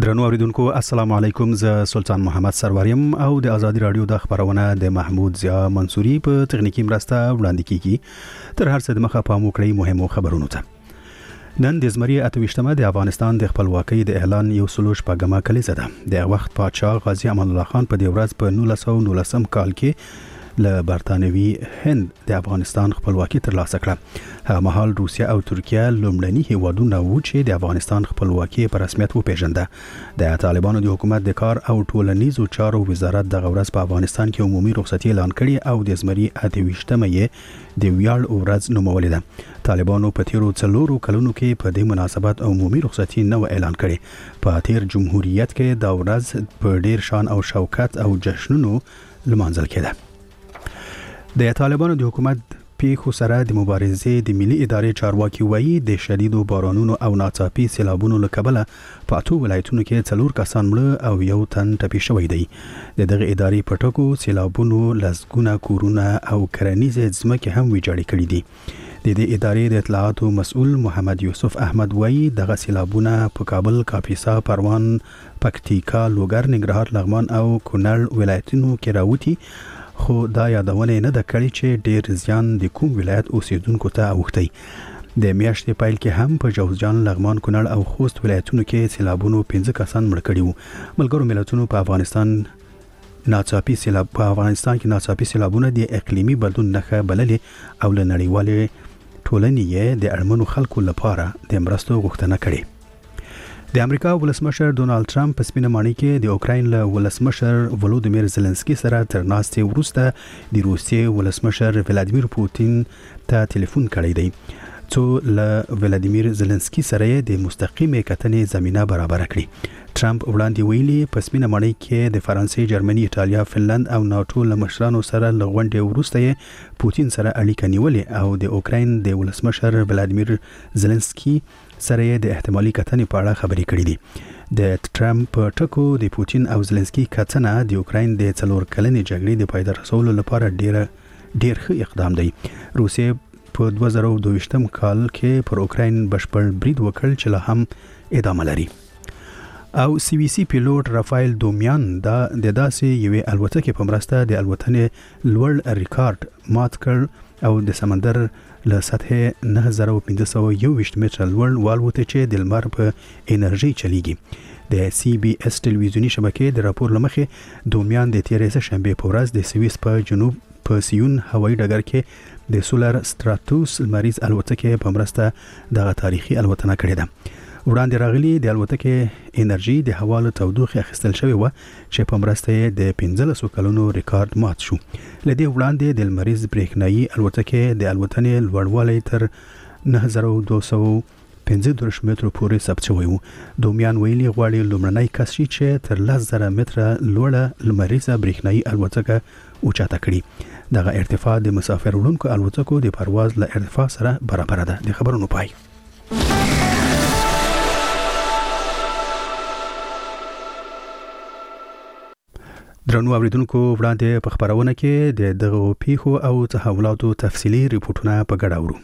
درنو اوریدونکو السلام علیکم، زه سلطان محمد سروریم او د ازادي رادیو د خبرونه د محمود ضیا منصوري په تخنیکی مرسته وړاندې کیږي. تر هر څه د مخه پام وکړئ مهمو خبرونو ته. نن د زمری 28مه د افغانستان د خپلواکۍ د اعلان یو سلوش پاګما کلیزه ده. د وخت پادشاه غازی امان الله خان په دې ورځ په 1919 کال کې له برتانوي هند د افغانستان خپلواکي ترلاسه کړه. هغه مهال روسیه او ترکیه لومړني هیوادونه وو چې د افغانستان خپلواکي په رسمیت وپیژنده. د طالبانو د حکومت د کار او ټولنیزو چارو وزارت د غورز په افغانستان کې عمومي رخصتي اعلان کړي او د زمری 28مه یې د ویاړ ورځ نومولې ده. طالبانو په تیرو 4 کلونو کې په دې مناسبت عمومي رخصتي نو اعلان کړي. په تیر جمهوریت کې د ورځ په ډیر شان او شوکت او جشنونو لمانځل کېده. د طالبانو د حکومت پیښو سره د مبارزې د ملي ادارې چارواکي وایي د شدیدو بارانونو او ناڅاپي سیلابونو له کبله په 8 ولایتونو کې 4 کسان مړه او یو تن ټپي شوی دی. د دغه ادارې په ټکو سیلابونو لسګونه کورونه او کرنیزې ځمکې هم ویجاړې کړې دي. د دې ادارې د اطلاعاتو مسؤل محمد یوسف احمد وایي دغه سیلابونه په کابل، کاپیسا، پروان، پکتیکا، لوګر، ننګرهار، لغمان او کونړ ولایتونو کې راوتی، خو دا یادونه نه ده کړې چې ډیر زیان د کوم ولایت اوسیدونکو ته اوښتی. د میاشتې پیل کې هم په جوزجان، لغمان، کونړ او خوست ولایتونو کې سیلابونو 15 کسان مړ کړي وو. ملګرو ملتونو په افغانستان کې ناڅاپي سیلابونه د اقلیمي بدلون نښه بللې او له نړیوالې ټولنې د اړمنو خلکو لپاره د مرستو غوښتنه کړې. د امریکا ولسمشر ډونالد ټرمپ په سپینه ماڼۍ کې د اوکراین له ولسمشر ولودیمیر زيلنسکي سره تر ناستې وروسته د روسیې ولسمشر ولادیمیر پوتین ته ټلیفون کړی دی، څو له ولادیمیر زيلنسکي سره د مستقیمه کتنې زمينه برابر کړي. ټرمپ وړاندې ویلي په سپینه ماڼۍ کې د فرانسې، جرمني، ایټالیا، فنلند او ناتو له مشرانو سره له غونډې وروسته پوتین سره اړیکه نیولې او د اوکراین د ولسمشر ولادیمیر زيلنسکي سره د احتمالي کتنې په اړه خبرې کړې دي. د ټرمپ په ټکو د پوتین او زيلنسکي کتنه د اوکراین د 4 کلنې جګړې د پای ته رسولو لپاره ډیر ښه اقدام دی. روسیې په 2022 کال کې پر اوکراین بشپړ برید وکړ چې له هم ادامه لري. او سی وی سی پیلوټ رافایل دومیان د داسې یوې الوتکې په مرسته د الوتنې لوړ ریکارډ مات کړ او د سمندر له سطح 9521 متره لوړ والوته چې د لمر په انرژي چلیږي. د سی بي اس ټلویزیونی شبکې د راپور لمخې دومیان د تیرې شنبه په ورځ د سویس په جنوب په سیون هوایي ډګر کې د سولر ستراتوس لمریز الوتکې په مرسته دغه تاریخي الوتنه کړې ده. وړاندې راغلي د الوتکې انرژي د هوا له تودوخې اخیستل شوې و چې په مرسته یې د 1500 کلونو ریکارډ مات شو. لدې وړاندې د لمریز برېښنايي الوتکې د الوتنې لوړوالی تر 9215 مترو پورې ثبت شوی و. دومیان ویلي غواړي لومړنی کس شي چې تر 10000 متره لوړه لمریزه برېښنايي الوتکه اوچاته کړي. دغه ارتفاع د مسافر وړونکو الوتکو د پرواز له ارتفاع سره برابر ده. د خبرونو پای. درنو اوریدونکو وړاندې په خبرونه کې د دغه پیښو او تحولاتو تفصیلی ریپورتونه په ګډه اورو.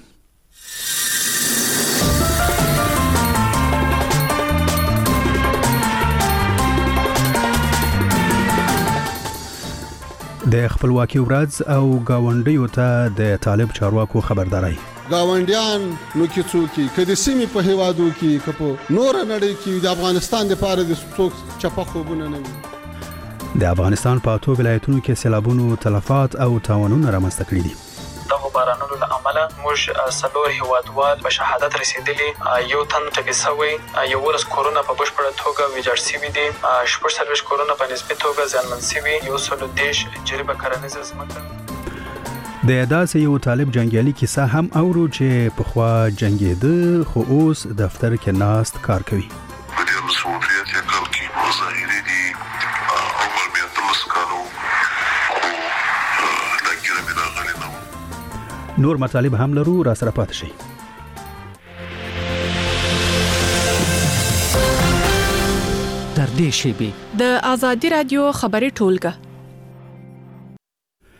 د خپلواکۍ ورځ او گاونډیو ته د طالب چارواکو خبرداري. گاونډیان نو کې څوک کدي سیمې په هوادو کې کپو نور نړۍ کې د افغانستان د پاره د څوک چپه خوبونه نه وي. د افغانستان په 8 ولایتونو کې سیلابونو تلفات او تاوانونه رامنځته کړي دي. دغه بارانونو له امله موږ 4 هیوادوال په شهادت رسیدلي، یو تن ټپي شوی، 11 کورونه په بشپړه توګه ویجاړ شوي دي، 46 کورونه په نسبي توګه زیانمن شوي، 130 جریبه کرنیزه ځمکه. د داسې یو طالب جنگیالي کیسه هم اورو چې په خوا جنگیده خو اوس دفتر کې ناست کار کوي. په دې مسؤلیت یې کار کوي ظاهري دي نور مطالب هم لرو، را سره پاتې شئ. در دې شیبې د ازادي رادیو خبري ټولګه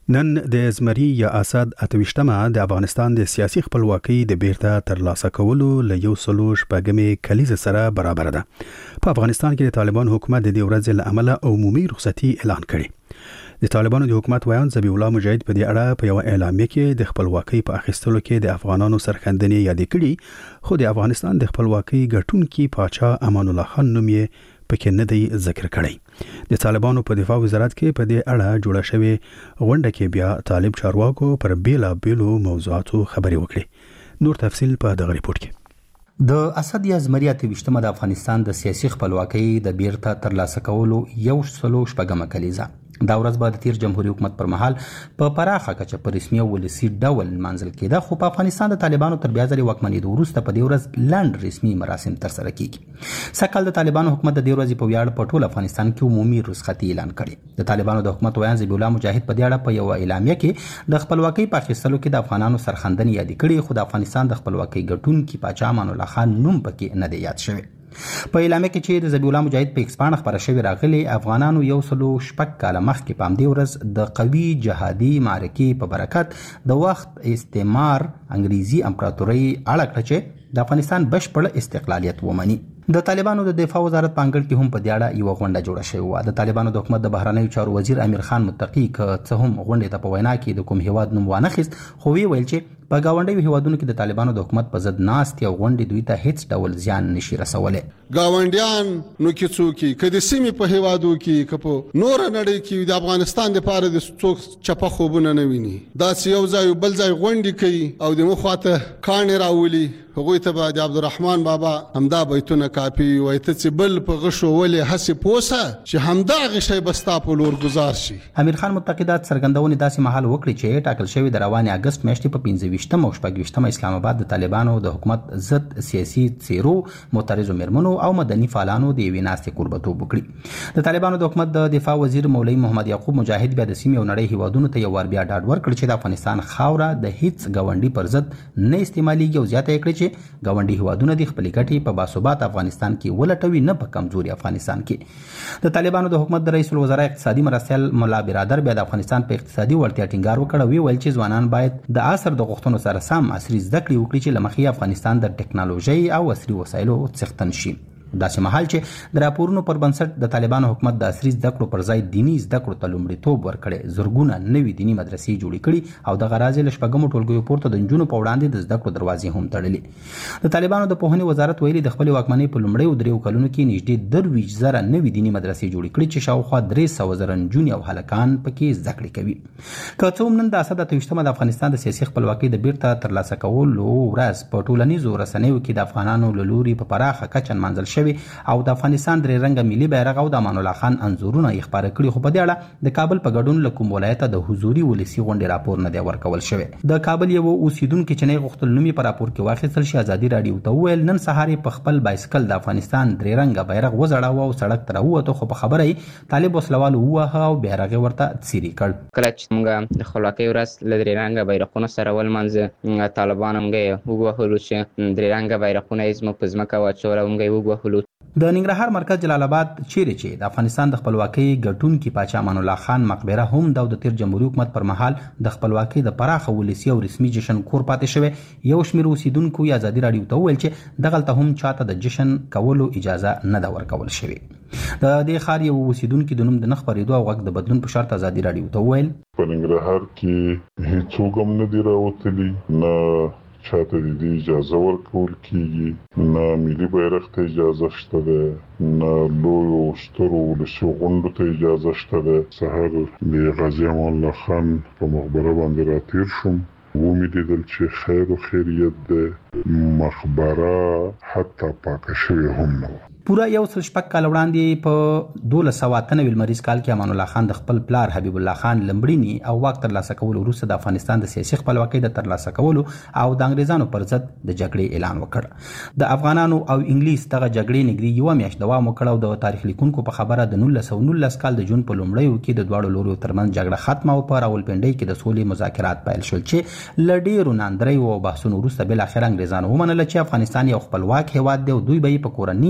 نن د زمری یا اسد اتوشتمه د افغانستان د سیاسي خپلواکۍ د بیرته ترلاسه کولو له یو سلو شپږمې کلیزه سره برابر ده. په افغانستان کې د طالبان حکومت د دې ورځې له امله عمومي رخصتي اعلان کړي. د طالبانو د حکومت وایي ذبیح الله مجاهد په دې اړه په یو اعلامیه کې د خپلواکۍ په اخیستلو کې د افغانانو سرښندنې یاد کړي، خو د افغانستان د خپلواکۍ ګټونکي پاچا امان الله خان نوم یې پکې نه دی ذکر کړی. د طالبانو په دفاع وزارت کې په دې اړه جوړه شوې غونډه کې بیا طالب چارواکو پر بیلابیلو موضوعاتو خبرې وکړي. نور تفصیل په دغه ریپورت کې. د اسد یا زمری اتوشتمه د افغانستان د سیاسي خپلواکۍ د بیرته ترلاسه کولو یو سلو شپږمه کلیزه دا ورځ به د تیر جمهوریت حکومت پر مهال په پراخه کچه په رسمي او ولسي ډول منځل کېده، خو په افغانستان د طالبانو تر بیا ځلې واکمنېدو وروسته په دې ورځ لنډ رسمي مراسم ترسره کیږي. سږکال د طالبانو حکومت د دې ورځې په ویاړ په ټول افغانستان کې عمومي رخصتي اعلان کړي. د طالبانو د حکومت ویاند ذبیح الله مجاهد په دې اړه په یو اعلامیه کې د خپلواکۍ په اخیستلو کې د افغانانو سرښندنې یاد کړي، خو د افغانستان د خپلواکۍ ګټونکي پاچا امان الله خان نوم پکې نه دی یاد شوی. په اعلامیه کې چې د ذبیح الله مجاهد په ایکس پاڼه خبره شوې راغلي، افغانانو یو سلو شپږ کاله مخکې په همدې ورځ د قوي جهادي معرکې په برکت د وخت استعمار انګریزي امپراتورۍ اړه کړه چې د افغانستان بشپړ استقلالیت ومني. د طالبانو د دفاع وزارت په انګړ کې هم په دې اړه یو غونډه جوړه شوې وه. د طالبانو د حکومت د بهرنیو چارو وزیر امیر خان متقي که څه هم غونډې ته په وینا کې د کوم هیواد نوم وانخیست، خو ویل چې په ګاونډیو هیوادونو کې د طالبانو د حکومت په ضد ناستې او غونډې دوی ته هیڅ ډول زیان نشي رسولی. ګاونډیان نو کې څوک که د سیمې په هیوادو کې که په نوره نړۍ کې د افغانستان دپاره د څوک چپه خوبونه نه ویني، داسې یو ځای بل ځای غونډې کوي او د مخواته کاڼې راولي. هغوی ته به د عبدالرحمن بابا همدا بیتونه کاپي وایي ته چې بل په غشو ولې هسې پوسه چې همدغه شی به ستا په لور ګزار شي. امیر خان متقي دا څرګندونې داسې مهال وکړي چې ټاکل شوې د روانې اګست میاشتې په 25 او 26 اسلام آباد د طالبانو د حکومت ضد سیاسي څیرو، معترضو میرمنو او مدني فعالانو د یوې ناستې کوربتوب وکړي. د طالبانو د حکومت د دفاع وزیر مولوي محمد یعقوب مجاهد بیا د سیمې او نړۍ هیوادونو ته یو وار بیا ډاډ ورکړ چې د افغانستان خاوره د هیڅ ګاونډي پر ضد نه استعمالېږي او زیاته یې کړې چې ګاونډي هیوادونه د خپلې ګټې په باثبات افغانستان کې ولټوي، نه په کمزوري افغانستان کې. د طالبانو د حکومت د رئیس الوزرا اقتصادي مرستیال ملا برادر بیا د افغانستان په اقتصادي وړتیا ټینګار وکړ او ویل چې ځوانان باید د عصر د غوښتنو سره سم عصري زده کړې وکړي چې له مخې افغانستان د ټکنالوژۍ او عصري وسایلو څښتن شي. داسې مهال چې د راپورونو پر بنسټ د طالبانو حکومت د عصري زده کړو پر ځای دیني زده کړو ته لومړیتوب ورکړی، زرګونه نوي دیني مدرسې جوړې کړي او دغه راز له شپږمو ټولګیو پورته د نجونو په وړاندې د زده کړو دروازې هم تړلې. د طالبانو د پوهنې وزارت ویلي د خپلې واکمنۍ په لومړیو دریو کلونو کې نږدې 23,000 نوي دیني مدرسې جوړې کړي چې شاوخوا 300,000 نجونې او هلکان پکې زده کړې کوي. که څه هم نن د اسد اتوشتمه د افغانستان د سیاسي خپلواکۍ د بیرته ترلاسه کولو ورځ په ټولنیزو رسنیو کې د افغانانو له لوري په پراخه کچه نمانځل شوې او د افغانستان درې رنګه ملي بیرغ او د امان الله خان انځورونه یې خپاره کړي، خو په دې اړه د کابل په ګډون له کوم ولایته د حضوري ولسي غونډې راپور نه دی ورکول شوی. د کابل یو اوسیدونکي چې نه غوښتل نوم یې په راپور کې واخیستل شي ازادي راډیو ته وویل نن سهار یې په خپل بایسکل د افغانستان درې رنګه بیرغ وځړاوه او سړک ته راووته، خو په خبره یې طالب وسلوال ووهه او بیرغ یې ورته څیرې کړ. کله چې موږ د خپلواکۍ ورځ له درې رنګه بیرغونو سره ولمانځه، طالبان موږ یې ووهلو چې درې رنګه بیرغونه یې زموږ په ځمکه واچول او موږ یې ووهلو. د ننګرهار مرکز جلال آباد چیرې چې د افغانستان د خپلواکۍ ګټونکي پاچا امان الله خان مقبره هم د تیر جمهوریت حکومت پر مهال د خپلواکۍ د پراخه ولسي او رسمي جشن کور پاتې شوی. یو شمېر اوسیدونکو یا ازادي راډیو ته وویل چې دغلته هم چاته د جشن کولو اجازه نه ده ورکول شوې. د دې ښار یو اوسیدونکي د نوم د نه خپرېدو او غږ د بدلون په شرط ازادي راډیو ته وویل په ننګرهار کې هیڅوک هم نه دي راوتلي، نه چاته د دې اجازه ورکول کیږي، نه ملي بیرغ ته اجازه شته ده، نه لویو سترو ولسي غونډو ته اجازه شته ده. سهار د غازي امان الله خان په مقبره باندې راتیر شوم، ومې لیدل چې خیر و خیریت ده، مقبره حتی پاکه شوې هم نه وه. پوره یو سل شپږ کال وړاندې په 1293 لمریز کال کې امان الله خان د خپل پلار حبیب الله خان لمړینی او واک ترلاسه کولو وروسته د افغانستان د سیاسي خپلواکۍ د ترلاسه کولو او د انګریزانو پر ضد د جګړې اعلان وکړ. د افغانانو او انګلیس دغه جګړې نږدې یو میاشت دوام وکړ او د تاریخ لیکونکو په خبره د 1919 کال د جون په لومړیو کې د دواړو لورو ترمنځ جګړه ختمه او په راولپنډۍ کې د سولې مذاکرات پیل شول چې له ډېرو ناندریو او بحثونو وروسته بالاخره انګریزانو ومنله چې افغانستان یو خپلواک هیواد دی او دوی به په کورني او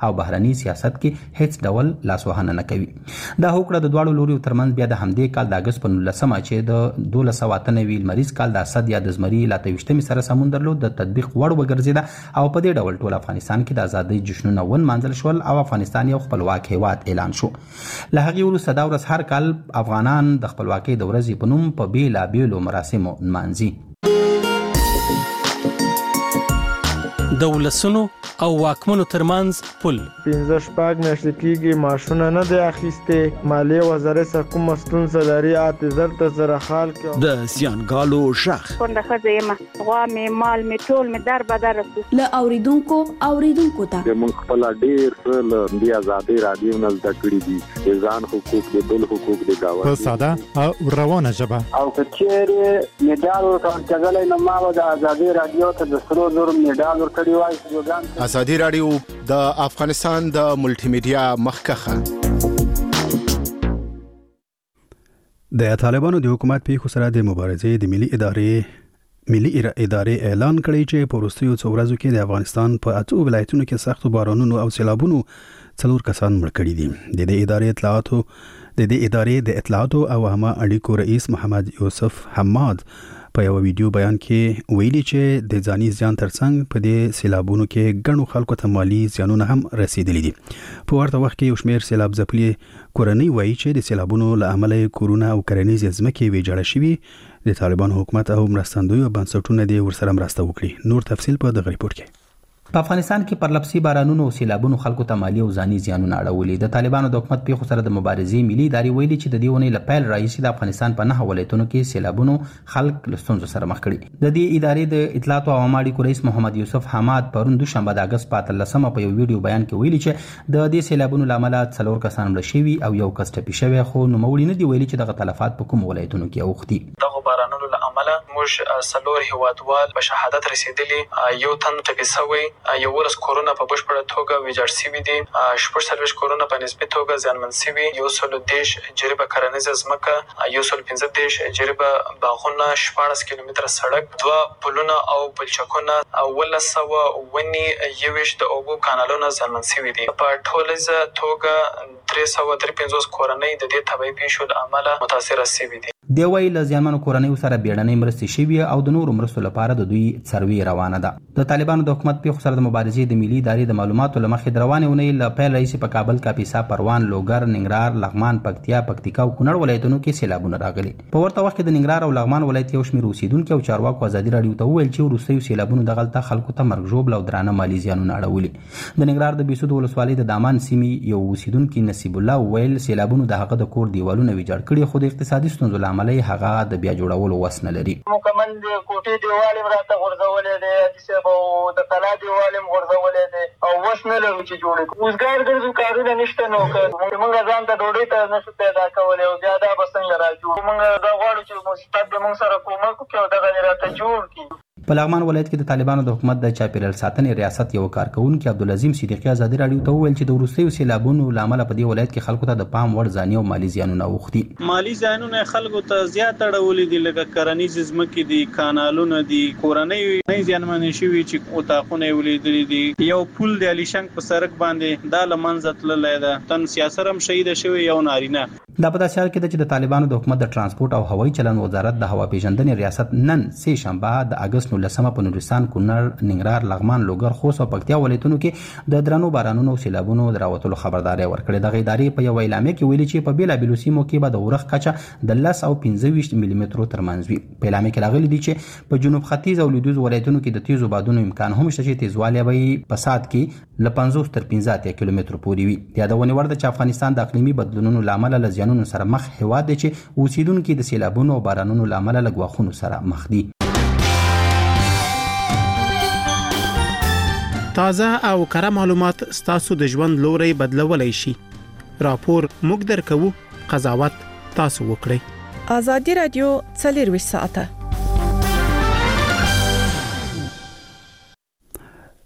او بهرني سیاست کې هیڅ ډول لاسوهنه نه کوي. دا هوکړه د دواړو لوري ترمنځ بیا د همدې کال د اگست په 19 چې د 1298 لمریز کال د اسد یا د زمري لا 23 سره سمون درلود د تطبیق وړ وګرځیده او په دې ډول ټول افغانستان کې د ازادۍ جشنونه ونمانځل شول او افغانستان یو خپلواک هیواد اعلان شو. له هغې وروسته دا ورځ هر کال افغانان د خپلواکۍ د ورځې په نوم په بېلابېلو مراسمو نمانځي. د ولسونو او واکمنو ترمنځ پل 15 میاشتې کېږي معاشونه نه دی اخیستې. مالیې وزارت سره کومه ستونزه لري اعتذار ته سره حال کوي. د زیانګالو شخ کونډه ښځه یم غوا مې مال مې ټول مې در بدر رسو له اوریدونکو ته موږ خپل ډېر څه له دې ازادۍ رادیو نه زده کړي دي د ځان حقوق د بل حقوق د گاوند په ساده او روانه ژبه او کچېره میډال ورکړل نو ما د ازادۍ رادیو ته د 300 میډال ورکړی وای. ازادي رادیو د افغانستان د ملټي میډیا مخکخه. د طالبانو د حکومت په خسره د مبارزې د ملي ادارې اعلان کړی چې په وروستیو څو ورځو کې د افغانستان په 8 ولایتونو کې سختو بارانونو او سیلابونو 4 کسان مړ کړي دي. د دې ادارې د اطلاعاتو او عامه اړیکو رئیس محمد یوسف حماد په یو ویډیو بیان کې ویلي چې د ځاني زیان ترڅنګ په دې سیلابونو کې ګڼو خلکو ته مالی زیانونه هم رسیدلي دي. په ورته وخت کې یو شمېر سیلاب ځپلي کورنۍ وایي چې د سیلابونو له امله کورونه او کرنیزې ځمکې ویجاړې شوي. د طالبانو حکومت او مرستندویو بنسټونه دې ورسره مرسته وکړي. نور تفصیل په دغه ریپورت کې. په افغانستان کې پرلپسې بارانونو او سیلابونو خلکو ته مالی او ځاني زیانونه اړولي. د طالبانو د حکومت په خسره د مبارزې ملي ادارې ویلي چې د دې ونې له پیل راهیسې د افغانستان په 9 ولایتونو کې سیلابونو خلک له ستونزو سره مخ کړي. د دې ادارې د اطلاعاتو او عامه اړیکو رئیس محمد یوسف حماد پرون دوشنبه د اگست په 13 په یو ویډیو بیان کې ویلي چې د دې سیلابونو له امله 4 کسان مړه شوي او یو کس ټپي شوی، خو نوموړي نه دی ویلي چې دغه تلفات په کوم ولایتونو کې اوښتي. دغه بارانونو له امله موږ 4 هیوادوال په شهادت رسیدلي، یو تن ټپي شوی، یو ورس کورونه په بشپړه توګه ویجاړ شوي دي، 46 کورونه په نسبي توګه زیانمن شوي، 110 جریبه کرنیزه ځمکه، 115 جریبه باغونه، 14 کیلومتره سړک، 2 پلونه او پلچکونه، 1900 ونې، 21 د اوبو کانالونه زیانمن شوي دي. په ټولیزه توګه 353 کورنۍ د دې طبیعي پیښو له امله متاثره شوي دي. دی وایي له زیانمنو کورنیو سره بیړنۍ مرستې شوي او د نورو مرستو لپاره د دوی سروې روانه ده. د طالبانو د حکومت په سره د مبارزې د ملي ادارې د معلوماتو له مخې د روانې اونۍ له پیل راهیسې په کابل، کاپیسا، پروان، لوګر، ننګرهار، لغمان، پکتیا، پکتیکا او کونړ ولایتونو کې سیلابونه راغلي. په ورته وخت کې د ننګرهار او لغمان ولایت یو شمېر اوسیدونکي او چارواکو ازادي راډیو ته وویل چې وروستیو سیلابونو دغلته خلکو ته مرګ ژوبل او درانه مالي زیانونه اړولي. د ننګرهار د بېسود ولسوالۍ د دامان سیمې یو اوسیدونکي نصیب الله وویل سیلابونو د هغه د کور دیوالونه ویجاړ کړي، خو د اقتصادي ستونزو له امله یې هغه د بیا جوړولو وس نه لري. مکمل د کوټې دیوال هم راته غورځولې دی، حدیث او د کلا دیوال هم غورځولې دی او وس نه لرو چې جوړ کړو. اوسګار ګرځو کارونه نشته نو موږ ځان ته ډوډۍ ته نشو پیدا کولی او بیا دا به څنګه راجوړو. موږ دا غواړو چې مستقیم د موږ سره کومک وکړي او دغه راته جوړ کړي. په لغمان ولایت کې د طالبانو د حکومت د چاپیریال ساتنې ریاست یو کارکونکي عبدالعظیم صدیقی ازادي راډیو ته وویل چې د وروستیو سیلابونو له امله په دې ولایت کې خلکو ته د پام وړ ځاني او مالي زیانونه اوښتي. مالي زیانونه خلکو ته زیات اړولي دي، لکه کرنیزې ځمکې دي، کانالونه دي، کورنۍ زیانمنې شوي چې اتاقونه یې ولیدلي دي، یو پل د علیشنګ په سړک باندې دا له منځه تللی ده، تن سیاسر هم شهیده شوی یو نارینه. دا په داسې حال کې ده چې د طالبانو د حکومت د ترانسپورت او هوایي چلند وزارت د هوا پیژندنې ریاست نن سه شنبه د اگست 19 په نورستان، کونړ، ننګرهار، لغمان، لوګر، خوست او پکتیا ولایتونو کې د درنو بارانونو او سیلابونو د راوتلو خبرداری ورکړې. دغه ادارې په یو اعلامیه کې ویلي چې په بیلابېلو سیمو کې به د اورښت کچه د 10 او 15 ملي مترو ترمنځ وي. په اعلامیه کې راغلي دي چې په جنوب ختیځ او لویدیځ ولایتونو کې د تیزو بادونو امکان هم شته چې تیزوالی به په ساعت کې له 50 تر 15 کیلومترو پورې وي. یادونه ورده چې افغانستان د اقلیمي بدلونونو له امله له زیانونو سره مخ هیواد دی چې اوسیدونکي د سیلابونو او بارانونو له امله له ګواښونو سره مخ دي. تازه او کره معلومات ستاسو د ژوند لوري بدلولای شي. راپور موږ درکوو، قضاوت تاسو وکړئ. ازادي رادیو 24 ساعته.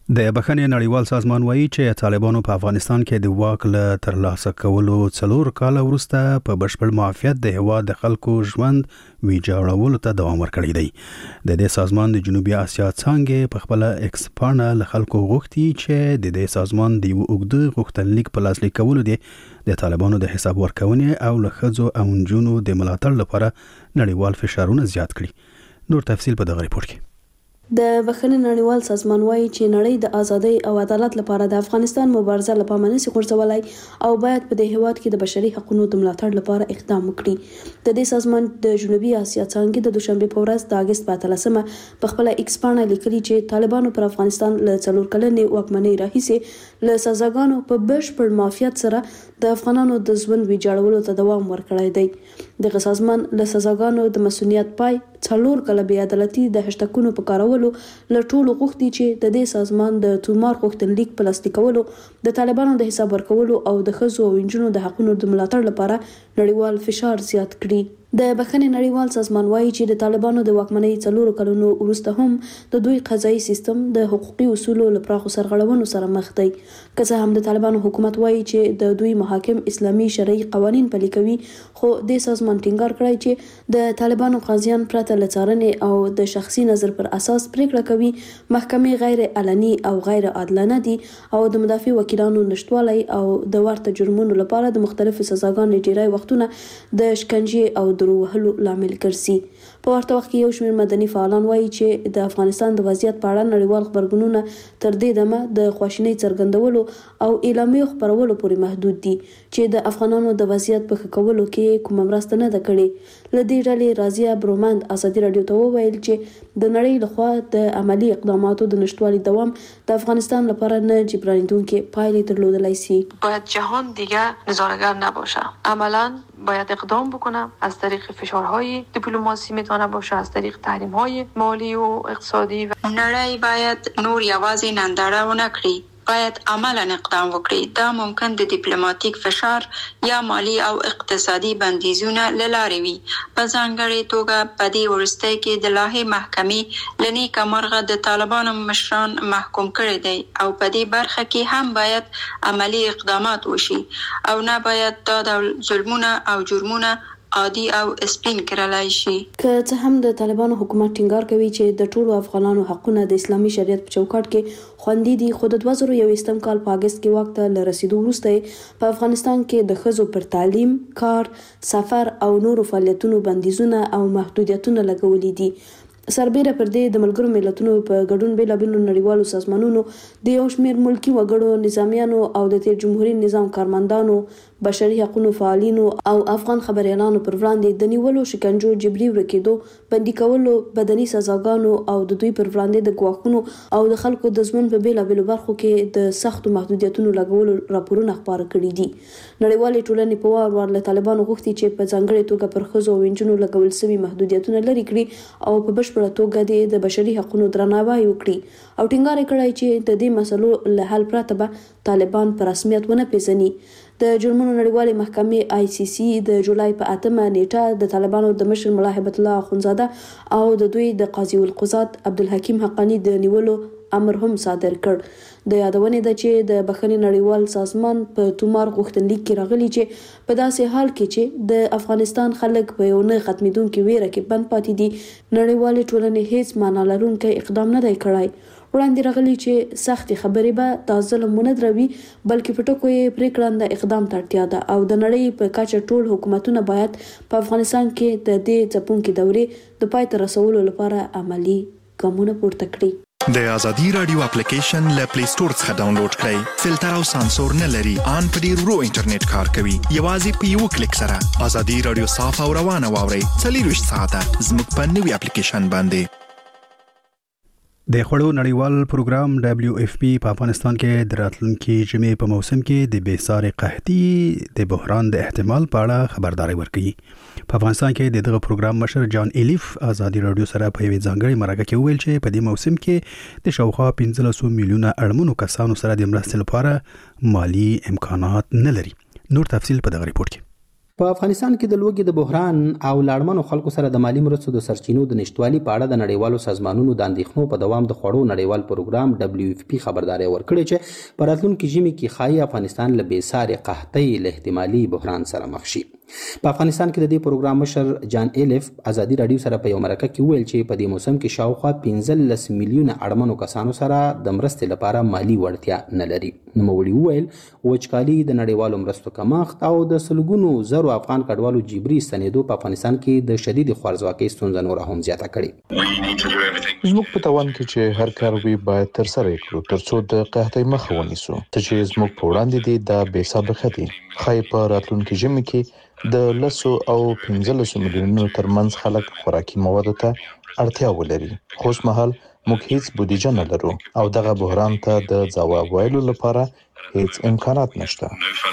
د بخښنې نړیوال سازمان وایي چې طالبانو په افغانستان کې د واک له ترلاسه کولو 4 کاله وروسته په بشپړ معافیت د هېواد د خلکو ژوند ویجاړولو ته دوام ورکړی دی. د دې سازمان د جنوبي اسیا څانګې په خپل ایکس پاڼه له خلکو غوښتي چې د دې سازمان د یو اوږده غوښتنلیک په لاسلیک کولو د طالبانو د حساب ورکونې او له ښځو او نجونو د ملاتړ لپاره نړیوال فشارونه زیات کړي. نور تفصیل په دغه ریپورت کې. د بخښنې نړیوال سازمان وایي چې نړۍ د ازادۍ او عدالت لپاره د افغانستان مبارزه لپاره منسي غورځولای او باید په دې هیواد کې د بشري حقوقو د ملاتړ لپاره اقدام وکړي. د دې سازمان د جنوبي اسیا څانګې د دوشنبه په ورځ د اگست په 13مه په خپل ایکس پاڼه لیکلي چې طالبانو پر افغانستان له 4 کلنې واکمنۍ راهیسې له سزاګانو په بشپړ معافیت سره د افغانانو د ژوند ویجاړولو ته دوام ورکړی دی. دغه سازمان له سزاګانو د مسؤلیت پای 4 کله بې عدالتي د هشتکونو په کارولو له ټولو غوښتي چې د دې سازمان د تومار غوښتنلیک په لاسلیک کولو د طالبانو د حساب ورکولو او د ښځو او نجونو د حقوقو د ملاتړ لپاره نړیوال فشار زیات کړي. د بخښنې نړیوال سازمان وایي چې د طالبانو د واکمنۍ 4 کلونو وروسته هم د دوی قضایي سیستم د حقوقي اصولو له پراخو سرغړونو سره مخ دی. که څه هم د طالبانو حکومت وایي چې د دوی محاکم اسلامي شرعي قوانین پلي کوي، خو د سازمان ټینګار کړی چې د طالبانو قاضیان پرته له څارنې او د شخصي نظر پر اساس پریکړه کوي. محکمې غیر علني او غیر عادلانه دي او د مدافع وکیلانو نشټوالی او د ورته جرمونو لپاره د مختلفو سزاګانو ډیری وختونه د شکنجې او درو وهلو لامل ګرځي. په ورته وخت کې یو شمېر مدني فعالان وایي چې د افغانستان د وضعیت په اړه نړیوال خبرګونونه تر دې دمه د خواشینۍ څرګندولو او اعلامیو خپرولو پورې محدود دي چې د افغانانو د وضعیت په ښه کولو کې کومه مرسته نه ده کړې. له دې ډلې رازیه برومند ازادي راډیو ته وویل چې د نړۍ لخوا د عملی اقداماتو د نشتوالي دوام د افغانستان لپاره نه جبرانیدونکې پایلې درلودلی سي. باید جهان دیگه نظاره‌گر نباشه. عملاً باید اقدام بکنه، از طریق فشارهای دیپلماسی میتونه باشه، از طریق تحریم‌های مالی و اقتصادی. نړۍ باید نور یوازې ننداره ونه کړي، باید عملاً اقدام وکړي. دا ممکن د دیپلماتیک فشار یا مالی او اقتصادي بندیزونه له لارې وي. په ځانګړې توګه په دې وروستۍ کې د لاهې محکمې له نیکه مرغه د طالبانو مشران محکوم کړي دي او په دې برخه کې هم باید عملی اقدامات وشي او نه باید دا ډول ظلمونه او جرمونه عادي او سپین کړلای شي. که څه هم د طالبانو حکومت ټینګار کوي چې د ټولو افغانانو حقونه د اسلامي شریعت په چوکاټ کې خوندي دي، خو د 2021 کال په اگست کې واک ته له رسیدو وروسته په افغانستان کې د ښځو پر تعلیم، کار، سفر او نورو فعالیتونو بندیزونه او محدودیتونه لګولي دي. سربیره پر دې د ملګرو ملتونو په ګډون بیلابیلو نړیوالو سازمانونو د یو شمېر ملکي وګړو، نظامیانو او د تیر جمهوریت نظام کارمندانو، بشري حقوقو فعالینو او افغان خبريالانو پر وړاندې د نیولو، شکنجو، جبري ورکېدو، بندي کولو، بدني سزاګانو او د دوی پر وړاندې د ګواښونو او د خلکو د ژوند په بیلابیلو برخو کې د سختو محدودیتونو لګولو راپورونه خپاره کړي دي. نړیوالې ټولنې په وار وار له طالبانو غوښتي چې په ځانګړې توګه پر ښځو او نجونو لګول شوي محدودیتونه لرې کړي او په بشپړه توګه د بشري حقوقو درناوی وکړي او ټینګار یې کړی چې د دې مسلو له حل پرته به طالبان په رسمیت ونه پیژني. د جرمونو نړیوالې محکمې ICC د جولای په 8مه نیټه د طالبانو د مشر ملا هیبت الله اخونزاده او د دوی د قاضي القضات عبدالحکیم حقانی د نیولو امر هم صادر کړ. د یادونې ده چې د بخښنې نړیوال سازمان په تومار غوښتنلیک کې راغلي چې په داسې حال کې چې د افغانستان خلک په یو نه ختمېدونکې ویره کې بند پاتې دي، نړیوالې ټولنې هیڅ معنا لرونکی اقدام نه دی کړی. وړاندې راغلي چې سختې خبرې به دا ظلم ونه دروي، بلکې په ټکو یې پرېکړنده اقدام ته اړتیا ده او د نړۍ په کچه ټول حکومتونه باید په افغانستان کې د دې ځپونکې دورې د پای ته رسولو لپاره عملی ګامونه پورته کړي. د ازادي رادیو اپلیکیشن له پلی سٹور څخه ډاونلوډ کړئ. فلټر او سانسور نه لري، ان په ډیر ورو انټرنیټ کار کوي. یوازې په یو کلیک سره ازادي رادیو صاف او روانه واورئ. 24 ساعته زموږ په نوي اپلیکیشن باندې. د خوړو نړیوال پروګرام WFP په افغانستان کې د راتلونکي ژمي په موسم کې د بېسارې قحطي د بحران د احتمال په اړه خبرداري ورکوي. په افغانستان کې د دغه پروګرام مشر جان ایلیف ازادي رادیو سره په یوې ځانګړې مرکه کې وویل چې په دې موسم کې د شاوخوا 15 میلیونه اړمنو کسانو سره د مرستې لپاره مالی امکانات نه لري. نور تفصیل په دغه ریپورت کې. په افغانستان کې د لوږې د بحران او لاړمنو خلکو سره د مالی مرستو د سرچینو د نشټوالي په اړه د نړیوالو سازمانونو د اندېښنو په دوام د خوړو نړیوال پروګرام WFP خبرداري ورکړې چې په راتلونکي ژمي کې ښایي افغانستان له بېسارې قحطۍ له احتمالي بحران سره مخ شي. په افغانستان کې د دې پروګرام مشر جان ایلف ازادي رادیو سره په یو مرکه کې ویل چې په دې موسم کې شاوخوا 15 میلیونه اړمنو کسانو سره د مرستې لپاره مالی وړتیا نه لري. نوموړي وویل وچکالي د نړیوالو مرستو کمښت او د سلګونو زرو افغان کډوالو جبري ستنېدو په افغانستان کې د شدید خوارځواکۍ ستونزه نوره هم زیاته کړې. زموږ په توان کې چې هر کار وي باید ترسره کړو ترڅو د قحطۍ مخه ونیسو. ته چې زموږ په وړاندې دي دا بې سابقه دي. ښایي په راتلونکي ژمي کې د 10 او 15 میلیونونو ترمنځ خلک خوراکي موادو ته اړتیا ولري. خو اوس مهال موږ هیڅ بودیجه نه لرو او دغه بحران ته د ځواب ویلو لپاره هیڅ امکانات نشته.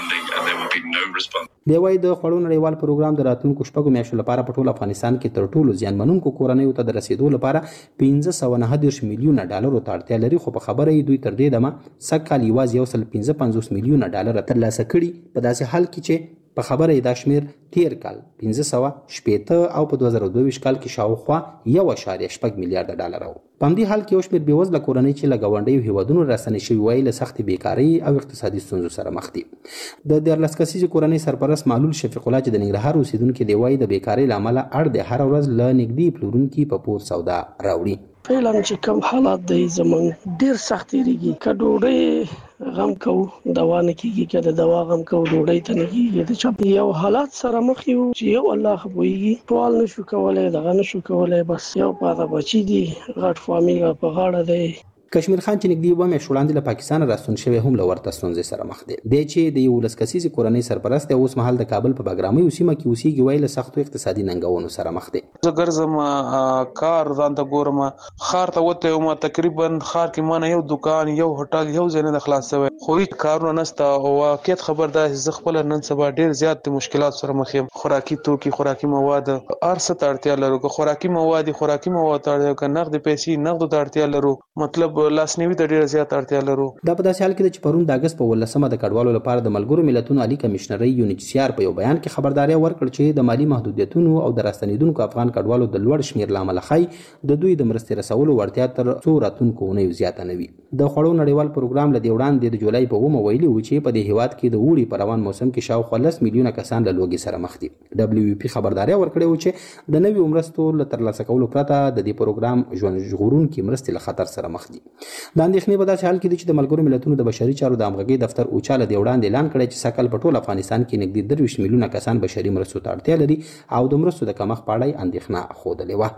دی وايي د خوړو نړیوال پروګرام د راتلونکو شپږو میاشتو لپاره په ټول افغانستان کې تر ټولو زیانمنونکو کورنیو ته د رسیدو لپاره 1590 میلیونه ډالرو ته اړتیا لري. خو په خبره یې دوی تر دې دمه سږ کال یوازې 155 میلیونه ډالر ترلاسه کړي. په داسې حال کې چې په خبره یې دا شمیر تیر کال 1580 او په 2022 کال کې شاوخوا 1.8 میلیارډ ډالر وو. په همدې حال کې یو شمیر بېوزله کورنۍ چې له ګاونډیو هیوادونو راستنې شوي وایي له سختې بیکارۍ او اقتصادي ستونزو سره مخ دي. د 14 کسیزې کورنۍ سرپرست معلول شفیق الله چې د ننګرهار اوسیدونکي دی وایي د بیکارۍ له امله اړ دی هره ورځ له نږدې پلورونکي په پور سودا راوړي. فعلا چې کوم حالات دی زمونږ ډیر سخت تیریږي. که ډوډۍ غم کوو دوا نه کیږي، که د دوا غم کوو ډوډۍ ته نه کیږي. د چا یو حالات سره مخ یو چې یو الله خو پوهیږي ټول نشو کولای دغه نشو کولای. بس یو پاته بچی دي غټ فامیل په غاړه دی. کشمیر خان چې نږدې و میاشت وړاندې له پاکستان راستون شوی هم له ورته ستونزې سره مخ دی. دی چې د 11 کسیزې کورنۍ سرپرست دی اوس مهال د کابل په باګرامۍ سیمه کې اوسېږي. وایي له سختو اقتصادي ننګونو سره مخ دی. زه ګرځم کار ځان ته ګورم، ښار ته وته یم، تقریبا ښار کې مانه یو دکان یو هوټل یو ځای نه خلاص شوی، خو هیڅ کارونه نشته. او واقعیت خبر ده زه خپل نن سبا ډیر زیات مشکلات سره مخ یم. خوراکي توکي، خوراکي مواد ارڅ ته اړتیا لرو. که خوراکي مواد ته اړتیا، که نقد پیسې نقد ته اړتیا لرو، مطلب لاسنیوي ته زیات اړتیا لرو. دا په داسې حال کې چې پرون د اگست په 18مه د کډوالو لپاره د ملګرو ملتونو عالی کمشنري UNHCR په یو بیان کې خبرداري ورکړه چې د مالی محدودیتونو او د راستنیدونکو افغان کډوالو د لوړ شمیر لامل خای د دوی د مرستې رسولو وړتیا تر څو راتلونکو اونیو زیاته نه وي. د خوړو نړیوال پروګرام له وړاندې د جولای په 9 ویلي و چې په دې هیواد کې د اوړي په روان موسم کې شاوخوا 10 میلیونه کسان له لوږې سره مخ دي. WFP خبرداري ورکړې و چې د نوي مرستو له ترلاسه کولو پرته د دې پروګرام ژوند ژغورونکي مرستې له خطر سره مخ دي. د اندېښنې په داسې حال کې چې د ملګرو ملتونو د بشري چارو د همغږۍ دفتر اوچاله دی وړاندې اعلان کړی چې سکل په ټول افغانستان کې نږدې 23 میلیونه کسان بشري مرستو ته اړتیا لري او د مرستو د کمښت په اړه اندېښنه ښودلې وه.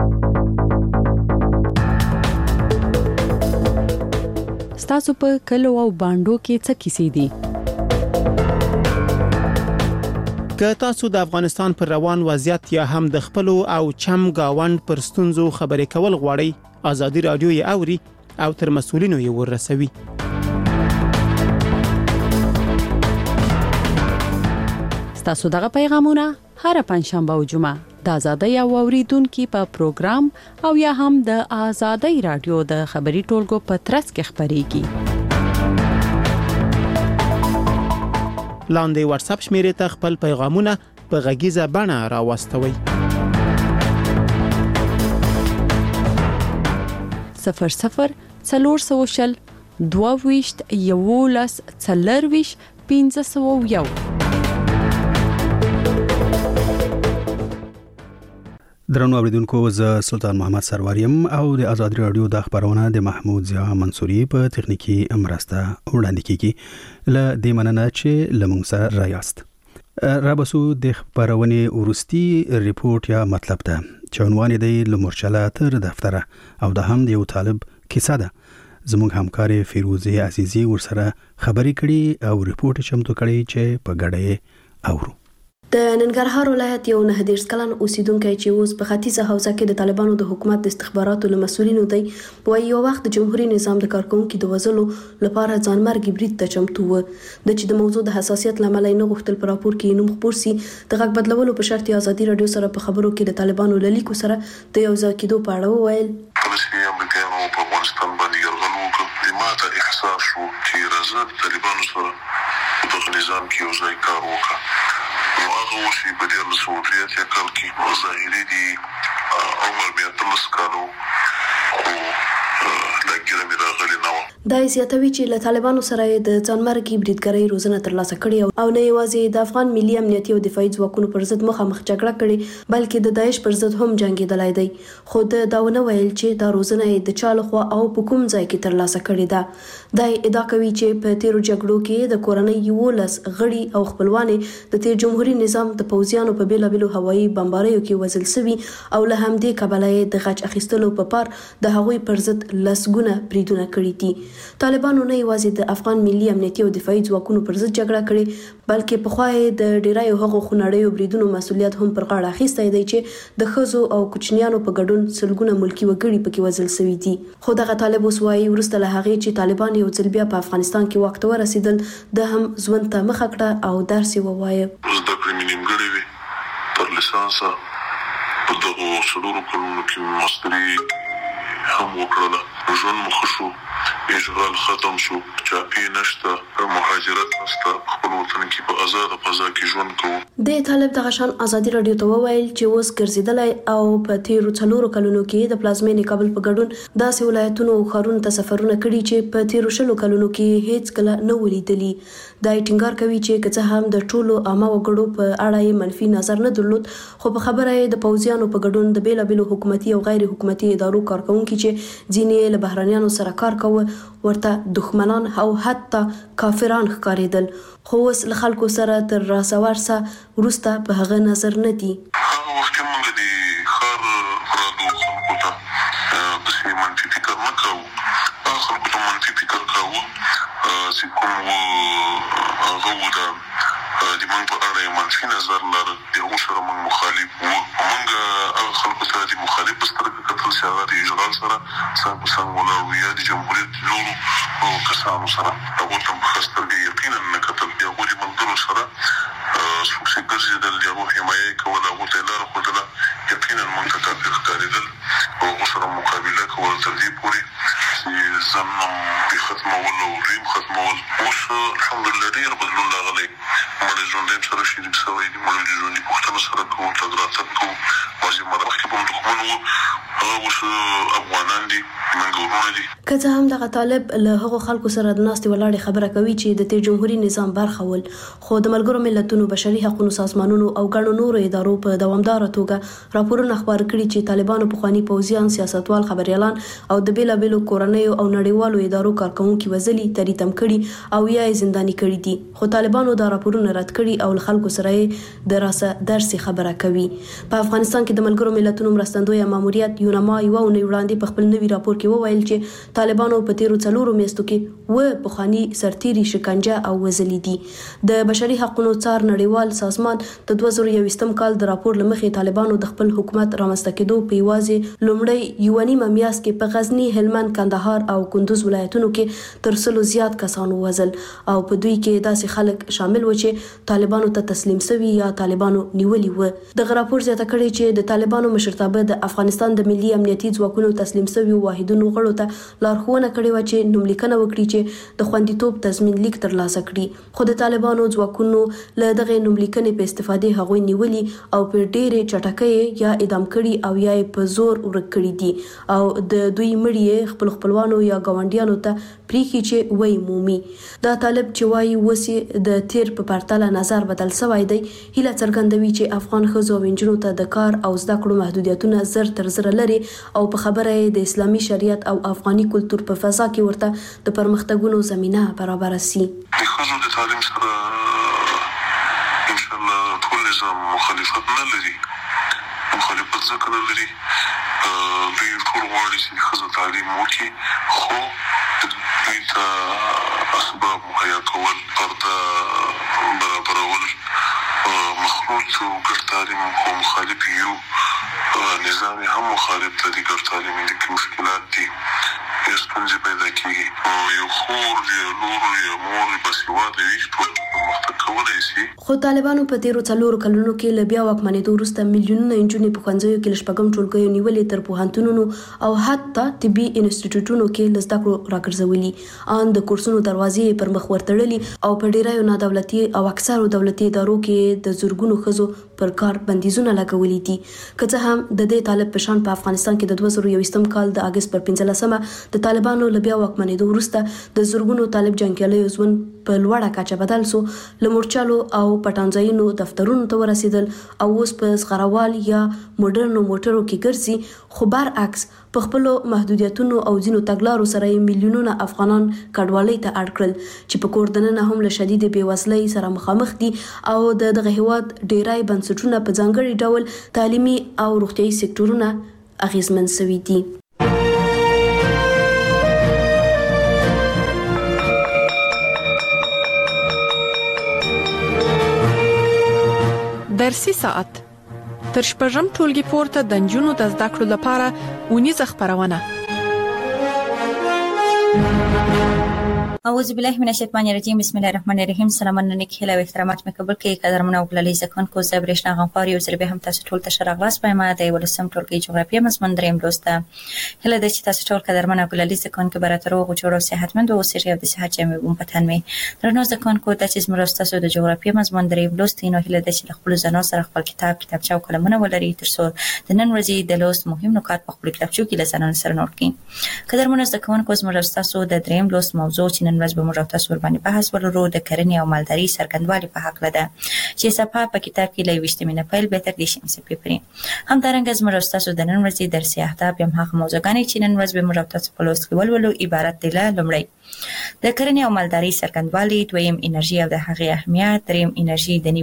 ستاسو په کلو او بانډو کې څه کیسې دي؟ که تاسو د افغانستان پر روان وضعیت یا هم د خپلو او چم گاوند پر ستونزو خبرې کول غواړئ، ازادي رادیو یې اوري او تر مسؤلینو یې ورسوي. ستاسو دغه پیغامونه هر پنځشنبه او جمعه د ازادۍ او اوریدونکو په پروګرام او یا هم د ازادۍ رادیو د خبري ټولګو په ترڅ کې خبريږي. لاندې واتس اپ شمیرې ته خپل پیغامونه په غږیزه بڼه راوستوئ. 00 400 22 11 40 501. درنو اوریدونکو، زه سلطان محمد سروریم او د آزادي رادیو د خبرونه د محمود ضیا منصوري په تخنیکی مرسته وړاندې کیږي. له دې مننه چې لمونږ سره رایاست. رابسو د خبرونه ورستی ریپورت یا مطلب ده چې عنوان دی لمرچله تر دفتره او د هم یو طالب کیسه ده. زموږ همکار فیروزه عزیزی ورسره خبرې کړي او ریپورت چمتو کړي چې په ګډه اورو. د ننګرهار ولایت یو 19 کلن اوسیدونکی چې اوس په ختیځه حوزه کې د طالبانو د حکومت د استخباراتو له مسولینو دی، وایي یو وخت د جمهوریت نظام د کارکونکو د وژلو لپاره ځانمرګي برید ته چمتو و. د چې د موضوع د حساسیت لامل نه غوښتل پر راپور کې نوم خپور سي. د غږ بدلولو په شرط ازادي رادیو سره په خبرو کې د طالبانو له لیکو سره د یو ځای کېدو په اړه وویل. امریکایانو په افغانستان باندې یرغل وکړ. ماته احساس شو چې راځه طالبانو سره د نظام کې یو ځای کار وکړه. هغه وشي په 1983 کال کې ظاهري دي عمر بیا 13 کالو خو لګیره مې راغلی نه و. دا زیاتوي چې له طالبانو سره د ځانمرګي بریدګرۍ روزنه ترلاسه کړې او نه یوازې د افغان ملي امنیتي او دفاعي ځواکونو پر ضد مخامخ جګړه کړې بلکې د داعش پر ضد هم جنګېدلی دی. خو دا ونه ویل چې دا روزنه د چا لخوا او په کوم ځای کې ترلاسه کړې ده. دا ادعا کوي چې په تیرو جګړو کې د کورنۍ 11 غړي او خپلوانې د تیر جمهوریت نظام د پوځیانو په بیلابیلو هوایي بمباریو کې وژل شوي او له همدې کبله د غچ اخیستلو په پار د هغوی پر ضد لسګونه بریدونه کړي دي. طالبانو نه یوازې د افغان ملي امنیتي او دفاعي ځواکونو پر ضد جګړه کړې بلکې په خوای د ډیرایو هغو خونړیو بریدونو مسولیت هم پر غاړه اخیستی دی چې د ښځو او کوچنیانو په ګډون سلګونه ملکي وګړي پکې وژل شوي دي. خو دغه طالب اوس وایي وروسته له هغې چې طالبان یو ځل بیا په افغانستان کې واک ته ورسېدل د هم ژوند ته مخه کړه او درس یې ووایه. زده کړې مې نیمګړې وې تر لیسانسه په دغو څلورو کلونو کې ماستري هم وکړله. ژوند مو ښه شو، اشغال ختم شو، چاپی نشته، مهاجرت نشته، خپل وطن کې په آزاد فضا کې ژوند کوو. د طالب دغه شان ازادي رادیو ته وویل چې اوس ګرځېدلی او په تیرو 4 کلونو کې د پلازمینې کابل په ګډون داسې ولایتونو او ښارونو ته سفرونه کړي چې په تیرو 20 کلونو کې هیڅ کله نه ولیدلي. دا ټینګار کوي چې که څه هم د ټولو عامه وګړو په اړه یې منفي نظر نه درلود خو په خبره یې د پوځیانو په ګډون د بیلابیلو حکومتي او غیر حکومتي ادارو کارکونکي چې ځینې له بهرانیانو سره کار کوي ورته دښمنان او حتی کافران ښکارېدل. خو اوس له خلکو سره تر راسورسه وروسته په هغه نظر نه دي. هغه وخت کې موږ د ښار افرادو خلکو ته داسې منفي فکر نه کوو. هغه خلکو ته منفي فکر کوو چې کوم هغه و د موږ په اړه یې منفي نظر لرل، د هغو سره موږ مخالف وو. موږ هغه خلکو سره د مخالف په سترګه کتل چې هغه د اشغال سره څنګ په څنګ ولاړ وو یا د جمهوریت نورو کسانو سره هغو ته په ښه سترګه یقینا نه کتل. د هغو د ملګرو سره څوک چې ګرځېدل، د هغو حمایه یې کوله، هغو ته یې لاره ښودله، یقینا موږ ته کافر ښکارېدل او هغو سره مقابله کوله تر دې پورې چې ځان یې ختمول او ریم ختمول. اوس الحمدلله ډېر بدلون راغلی. مړی ژوندی سره شریک شوی دی، مړی د ژوندي پوښتنه سره کوو، تګ راتګ کوو. بعضې مخکې به هم دښمن وو، هغه اوس افغانان دي، موږ ورونه دي. که څه هم دغه طالب له هغو خلکو سره د ناستې ولاړې خبره کوي چې د تیر جمهوري نظام برخه ول خو د ملګرو ملتونو بشري حقوقو سازمانونو او ګڼو نورو ادارو په دوامداره توګه راپورونه خپاره کړي چې طالبانو پخواني پوځیان، سیاستوال، خبريالان او د بیلابیلو کورنیو او نړیوالو ادارو کارکونکي وژلي، تریتم کړي او یا یې زنداني کړي دي. خو طالبانو دا راپورونه رد کړي او له خلکو سره یې د راسه درسي خبره کوي. په افغانستان کې د ملګرو ملتونو مرستندوی ماموریت یونما یو اونۍ وړاندې په خپل نوي راپور کې وویل چې طالبانو په تیرو 4 میاشتو کې پخواني سرتیري شکنجه او وژلي دي. د بشري حقوقو څار نړیوال سازمان د 2021 کال د راپور لمخې طالبانو د خپل حکومت رامنځته کېدو په یوازې لومړی یو نیمه میاشت کې په غزنی، هلمند، کندهار او کندوز ولایتونو کې تر 100 زیات کسانو وژل او په دوی کې داسې خلک شامل و چې طالبانو ته تسلیم شوي یا طالبانو نیولي و. دغه راپور زیاته کړي چې د طالبانو مشرتابه د افغانستان د ملي امنیتي ځواکونو تسلیم شوي واحدونو غړو ته لارښوونه کړې وه چې نوملیکنه وکړي چې د خوندیتوب تضمین لیک ترلاسه کړي. خو د طالبانو ځواکونو له دغه نوملیکنې په استفادې هغوی نیولي او په ډېرې چټکۍ یا اعدام کړي او یا په زور ورک کړي دي او د دوی مړي خپل خپلوانو یا ګاونډیانو ته پریښي چې وایي مومي. دا طالب چې وایي اوس د تیر په پرتله نظر بدل شوی دی، هیله څرګندوي چې افغان ښځو او نجونو ته د کار او زده کړو محدودیتونه زر تر زره لري او په خبره یې د اسلامي شریعت او افغاني کلتور په فضا کې ورته د پرمختګونو زمینه برابر سي. د ښځو د تعلیم سره انشاءالله ټول نظام مخالفت نه لري. مخالفت ځکه نه لري دوی ټول غواړي چې د ښځو تعلیم وکړي، خو دوی ته اسباب مهیا کول، پرده برابرول، مخلوط او ګډ تعلیم خو مخالف یو، نظام هم مخالف دی. ګډ تعلیم کې مشکلات دي. ستونزې پیدا کېږي. یو خور یا لور یا مور باسواده وي ټول پرمختګ کولی شي. خو طالبانو په تیرو 4 کلونو کې له بیا واکمنېدو وروسته میلیونونه نجونې په ښوونځیو کې له شپږم ټولګیو نیولې تر پوهنتونونو او حتی طبي انسټیټیوټونو کې له زده کړو راګرځولي. ان د کورسونو دروازې پر مخ ورتړلي او په ډیرایو نادولتي او اکثرو دولتي ادارو کې د زورګونو ښځو پر کار بندیزونه لګولي دي. که څه هم د دې طالب پشان په افغانستان کې د 2021 کال د اگست پر 15مه د طالبانو له بیا واکمنېدو وروسته د زورګونو طالب جنګیالیو ژوند په لوړه کچه بدل سو، له مورچلو او پټانځایونو دفترونو ته ورسېدل او اوس په زغروال یا موډرنو موټرو کې ګرځي. خو برعکس په خپلو محدودیتونو او ځینو تګلارو سره میلیونونه افغانان کډوالۍ ته اړ کړل چې په کور دننه هم له شدید بېوزلۍ سره مخامخ دي او دغه هیواد ډیری بنسټونه په ځانګړي ډول تعلیمي او روغتیايي سکتورونه اغیزمن شوي دي. درسي ساعت تر شپږم ټولګي پورته د نجونو د زده کړو لپاره ونیزه خبرونه. اعوذ بالله من الشیطان الرجیم. بسم الله الرحمن الرحیم. سلامونه نیک هیله او احترامات مې قبول کړئ. قدرمنو وګړي ځکونکو زبرشنا غنفار یو ځل به هم تاسو ټول ته شرغلاس پېما د ولسم ټولګي جغرافیه مضمون دریم لوسته. هله د چې تاسو ټول قدرمنو وګړي ځکونکو براترو او جوړو صحتمند او سریع د صحت جامې بوم پتن مې درنو ځکونکو د چې مرستاسو د جغرافیه مضمون دریم لوستې نو هله د چې خپل ځانو سره خپل کتابچه او قلمونه ولري ترڅو د نن ورځې د لوست مهم نکات په خپل کتابچو کې لسانه سره نوٹ کړئ. قدرمنو ځکونکو مرستاسو د دریم لوست موضوع چې نن ورځ به مرستاسو باندې بحث ولرو د کرنې او مالداري سرګندوالي په حق لده چې صفحه په کتاب کې لوي وشتمنه پیل به تر دې شي په هم درنګ از مرستاسو د نن ورځې درسي اهداف هم هغه موضوعګانې چې نن ورځ به مرستاسو په لوست کې ولولو عبارت دي له لمړی د کرنې او مالداري سرګندوالي، دویم انرژي او د هغې اهمیت، دریم انرژي د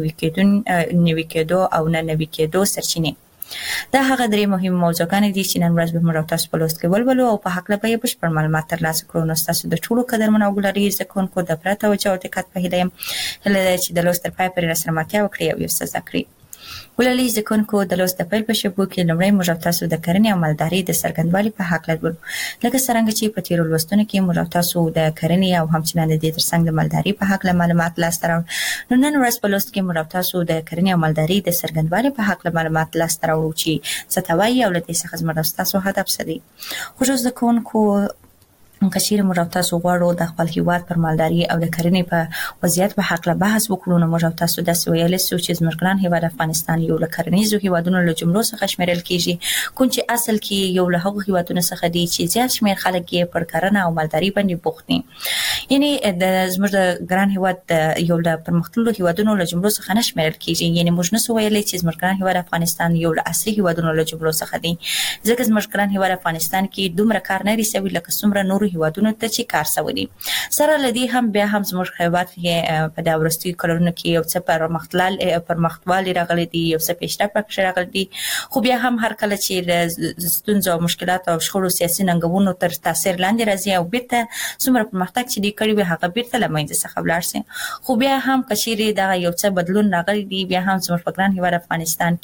نوي کېدو او نه نوي کېدو سرچینې. دا هغه درې مهم موضوعګانې دي چې نن ورځ به موږ تاسو په لوست کې ولولو او په حق له به بشپړ معلومات ترلاسه کړو. نو تاسو د ټولو قدرمنو وګړي ځکونکو د پرته او چا دقت په هیله چې د لوست تر پای پورې سره ماتیا وکړي او یو څه ذکرې. ولولي ځکونکو د لوست په پیل په شبو کې لمړی موږ تاسو د کرنې او مالداري د سرګندوالي په حق لولو. لکه څنګه چې په تیرو لوستونو کې موږ تاسو د کرنې او همچنان د دې ترڅنګ د مالداري په حق معلومات لاسته راوړو. نو نن ورځ په لوست کې موږ تاسو د کرنې او مالداري د سرګندوالي په حق معلومات لاسته راوړو چې ستوي او لته څخه موږ تاسو هدف سدي. خو ځکونکو کشیر موږ تاسو غواړو د خپل هیواد پر مالداري او د کرنې په وضعیت په حق له بحث وکړو. نو موږ تاسو د سویل چې زمرګران هیواد افغانستان یو له کرنیزو هیوادونو له جملو څخه شمیرل کیږي، کوم چې اصل کې یو له هغو هیوادونو څخه دی چې زیات شمیر خلک یې پر کرنه او مالداري باندې بوخت دي. یعنی د زمرګ ګران هیواد یو له پرمختللو هیوادونو له جملو څخه نشمیرل کیږي. یعنی موږ نسو ویلای چې زمرګران هیواد افغانستان یو له اصلي هیوادونو له جملو څخه دی، ځکه زمرګران هیواد افغانستان کې دومره کار نه رسوي لکه څومره نور هیوادونو ته چې کار سوي. سره لدی هم بیا هم زموږ هیواد کې په د ورستي کلونو کې یو څه پرمختوالي راغلي دي، یو څه پیشرفت پکې راغلي دي. خو بیا هم هر کله چې د ستونزو او مشکلات او شخړو سیاسي ننګونو تر تاثیر لاندې راځي او بیرته څومره پرمختګ چې دی کړی وي هغه بیرته له منځه څخه ولاړ شي. خو بیا هم کچېرې دا یو څه بدلون راغلی دی، بیا هم زموږ په ګران هیواد افغانستان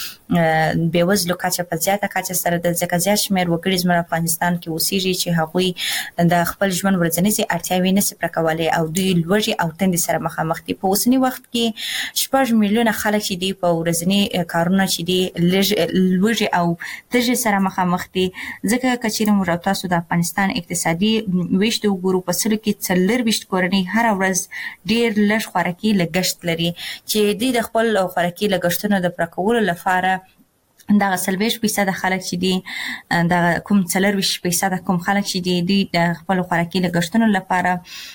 کې بېوزلو کچه په زیاته کچه سره د ځکه زیات شمېر وګړي زموږ افغانستان کې اوسېږي چې هغوی د خپل ژوند ورځنیزې اړتیاوې نشي پوره کولی او دوی لوږې او تندې سره مخامخ دي. په اوسني وخت کې 6 میلیونه خلک چې دي په ورځني کارونه چې دي لوږې او تږې سره مخامخ دي. ځکه که چېرې موږ تاسو د افغانستان اقتصادي ویش ته وګورو، په سلو کې 24 کورنۍ هره ورځ ډېر لږ خوراکي لګښت لري چې دوی د خپل خوراکي لګښتونو د پوره کولو لپاره دا 40% خلک چې دي دا کوم 40% کوم خلک چې دي دوی د خپل خوراکي لګښتونو لپاره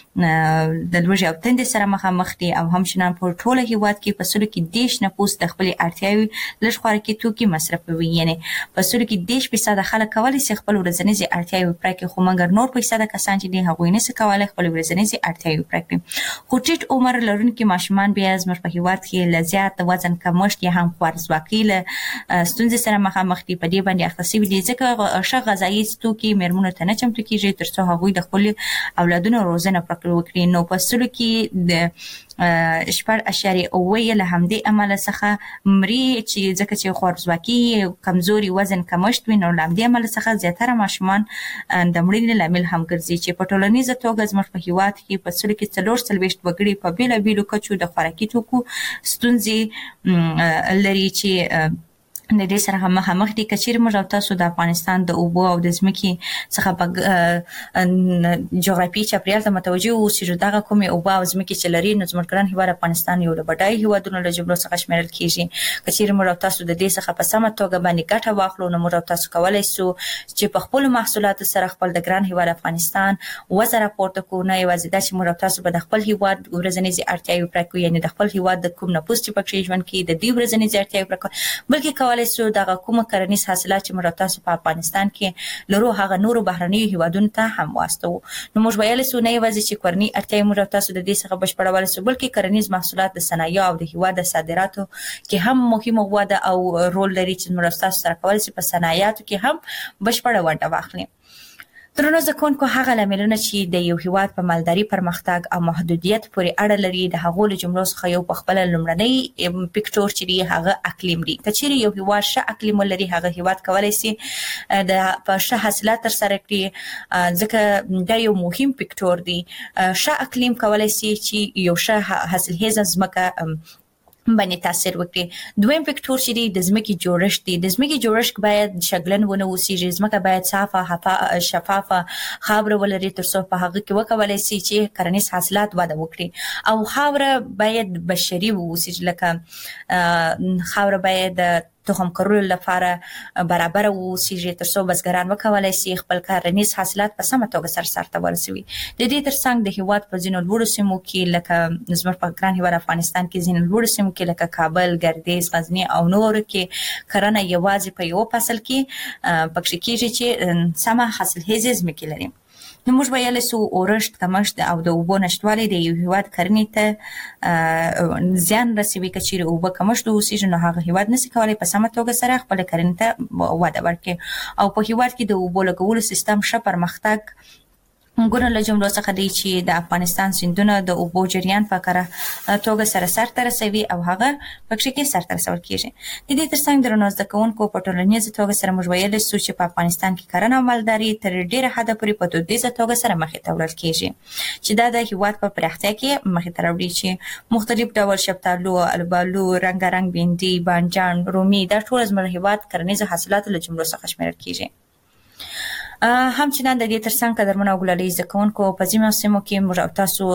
د لوږې او تندې سره مخامخ دي او همچنان په ټوله هیواد کې په سلو کې 10 نفوس د خپل اړتیاوې لږ خوراکي توکي مصرفوي. یعنی په سلو کې 10% خلک کولی شي خپل ورځنیزې اړتیاوې پوره کړي، خو مګر نور % کسان چې دي هغوی نشي کولی خپل ورځنیزې اړتیاوې پوره کړي. خو ټیټ عمر لرونکي ماشومان بیا زموږ په هیواد کې له زیات وزن کمښت یا هم خوارځواکۍ له ستونزې سره مخامخ دي. په دې باندې اخته شوي دي ځکه ښه غذایي توکي میرمنو ته نه چمتو کېږي تر څو هغوی د خپل اولادونو روزنه پوره وکړي نو په سلو کې د 0.8 له همدې عمل څخه مري چې ځکه چې خوارزواکي کمزوري وزن کمښت وي نو له همدې عمل څخه زیاتره ماشومان د مړینې لامل هم ګرځي چې په ټولنیزه توګه زموږ په هیواد کې په سلو کې 44 وګړي په بیلابیلو کچو د خوراکي توکو ستونزې لري چې د دې سره مخامخ دي کچیر موږ او تاسو د افغانستان د اوبو او د ځمکې څخه په جغرافیایي چاپیریال ته متوجه اوسو چې دغه کومې اوبو او ځمکې چې لري نو زموږ ګران هیواد افغانستان یو له بډای هیوادونو له جملو څخه شمیرل کیږي کچیر موږ او تاسو د دې څخه په سمه توګه باندې ګټه واخلو نو موږ او تاسو کولای شو چې په خپل محصولاتو سره خپل د ګران هیواد افغانستان وزره پورته کوو نه یوازې دا چې موږ او تاسو په خپل هیواد ورځنیزې اړتیاوې پوره کوو یعنی د خپل هیواد د کوم نفوس چې پکې ژوند کوي د دې ورځنیزې اړتیاوې پوره کوي بلکې کولای سو دغه کومه کرنیز حاصلات چې موږ تاسو په افغانستان کې لرو هغه نورو بهرنیو هیوادونو ته هم واستو نو موږ ویل سو نه یوازې چې کورنی اړتیا موږ تاسو د دې څخه بشپړول سو بلکې کرنیز محصولات د صنایع او د هیواد د صادراتو کې هم مهمه وده او رول لري چې موږ تاسو سره کولای شي په صنایعاتو کې هم بشپړه ونډه واخلي درنو ځکونکو هغه لاملونه چې د یو هیواد په مالداري پرمختګ او محدودیت پورې اړه لري د هغو له جملو څخه یو په خپل لومړنی فکټور چې دی هغه اقلیم دی کچېرې یو هیواد ښه اقلیم لري هغه هیواد کولای شي د په ښه حاصلات تر سره کړي ځکه دا یو مهم فکټور دی ښه اقلیم کولای شي چې یو ښه حاصلخیزه ځمکه باندې تاثیر وکړي دویم فکټور چې د ځمکې جوړښت دی د ځمکې جوړښت باید شګلن ونه اوسېږي ځمکه باید صافه شفافه خاوره ولري تر څو په هغه کې وکولای شي چې کرنیز حاصلات وده وکړي او خاوره باید بشري اوسېږي لکه خاوره باید تخم کرلو لپاره برابر اوسېږي تر څو بزګران وکولای شي خپل کرنیز حاصلات په سمه توګه سرته ورسوي د دې ترڅنګ د هیواد په ځینو لوړو سیمو کې لکه زموږ په ګران هیواد افغانستان کې ځینو لوړو سیمو کې لکه کابل ګردیز غزنی او نور کې کرنه یوازې په یو فصل کې پکې کېږي چې سمه حاصلخیزه ځمکې لري نو موږ ویل سو اورښت کمښت او د اوبو نشټوالی د یو هیواد کرنې ته زیان رسوي کچېرې اوبه کمښت اوسېږي نو هغه هیواد نشي کولای په سمه توګه سره خپل کرنې ته وده ورکړي او په هیواد کې د اوبو لګولو سیستم ښه پرمختګ ګونه له جملو څخه دی چې د افغانستان سیندونه د اوبو جریان په کاره توګه سره سرته رسوي او هغه پکې کې سرته رسول کیږي د دې ترڅنګ درنو زده کوونکو په ټولنیزه توګه سره موږ ویل سو چې په افغانستان کې کرنه او مالداري تر ډیره حده پورې په دودیزه توګه سره مخې ته وړل کیږي چې دا د هیواد په پراختیا کې مخې ته راوړي چې مختلف ډول شفتالو البالو رنگارنګ بینډي بانجان رومي دا ټول زموږ هیواد کرنیز حاصلات له جملو څخه شمیرل کیږي همچنان د دې ترڅنګ قدرمنو ګلالي زکونکو په ځینو سیمو کې موږ تاسو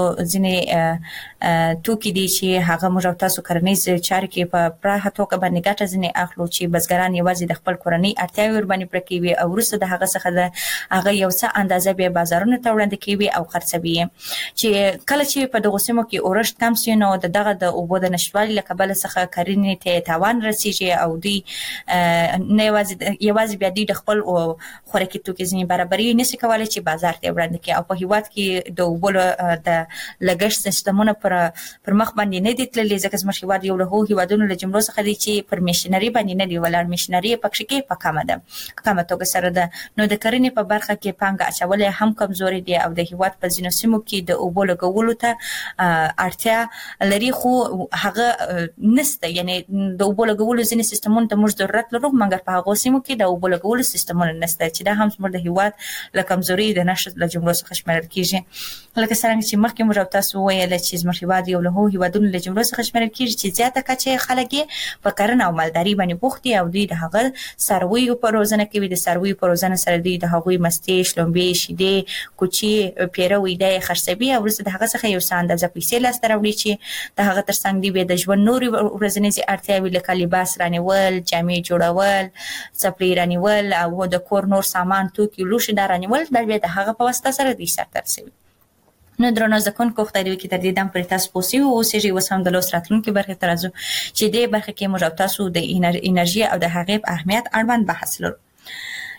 ځینې توکي دي چې هغه موږ تاسو کرنیز چارې کې په پراخه توګه باندې ګټه ځینې اخلو چې بزګران یوازې د خپل کورنۍ اړتیاوې ور باندې پوره کوي او وروسته د هغه څخه د هغه یو څه اندازه به بازارونو ته وړاندې کوي او خرڅوي چې کله چې په دغه سیمو کې اورښت کم شي نو دغه د اوبو د نشټوالي له کبله څخه کرنې ته تاوان رسیږي او دوی نه یوازې بیا د خپل خوراکي توکي برابرۍ نشي کولای چې بازار ته وړاندې کړي او په هیواد کې د اوبو د لګښت سیستمونه پر مخ باندې نه دي تللي ځکه زموږ هیواد یو له هیوادونو له جملو څخه دی چې پر میشنري باندې نه دی ولاړ میشنري پکې کې په کمه توګه سره ده نو د کرنې په برخه کې پانګه اچول هم کمزوري دي او د هیواد په ځینو سیمو کې د اوبو لګولو ته اړتیا لري خو هغه نشته یعنی د اوبو لګولو ځینې سیستمونه ته موږ ضرورت لرو مګر په هغه سیمو کې د اوبو لګولو سیستمونه نشته چې دا هم زموږ د هیواد له کمزوري د نشټ له جملو څخه شمیرل کیږي لکه څنګه چې مخکې موږ تاسو ویل چې زموږ هیواد یو له هیوادونو له جملو څخه شمیرل کیږي چې زیاته کچه خلک په کرنه او مالداري باندې بوخت دي او دوی د هغه څارویو په روزنه کې د څارویو په روزنه سره دوی د هغوی مستې شلومبې شیدې کوچي پیروي د خرڅوي او وروسته د هغه څخه یو څه اندازه پیسې لاسته راوړي چې د هغه ترڅنګ دی د ژوند نوري ورځنیزې اړتیاوې لکه لباس رانیول جامې جوړول څپلۍ رانیول او د کور نور سامان توکي لوښي رانیول دا بیا د هغه په واسطه سره دوی سرته رسوي نو درنو زکونکو خدای دې وکړي تر دې دم پرې تاسو پوسي او اوسېږي اوس هم د لوست راتلونکي برخې ته راځو چې دې برخه کې موږ تاسو د انرژي او د هغې په اهمیت اړوند بحث لرو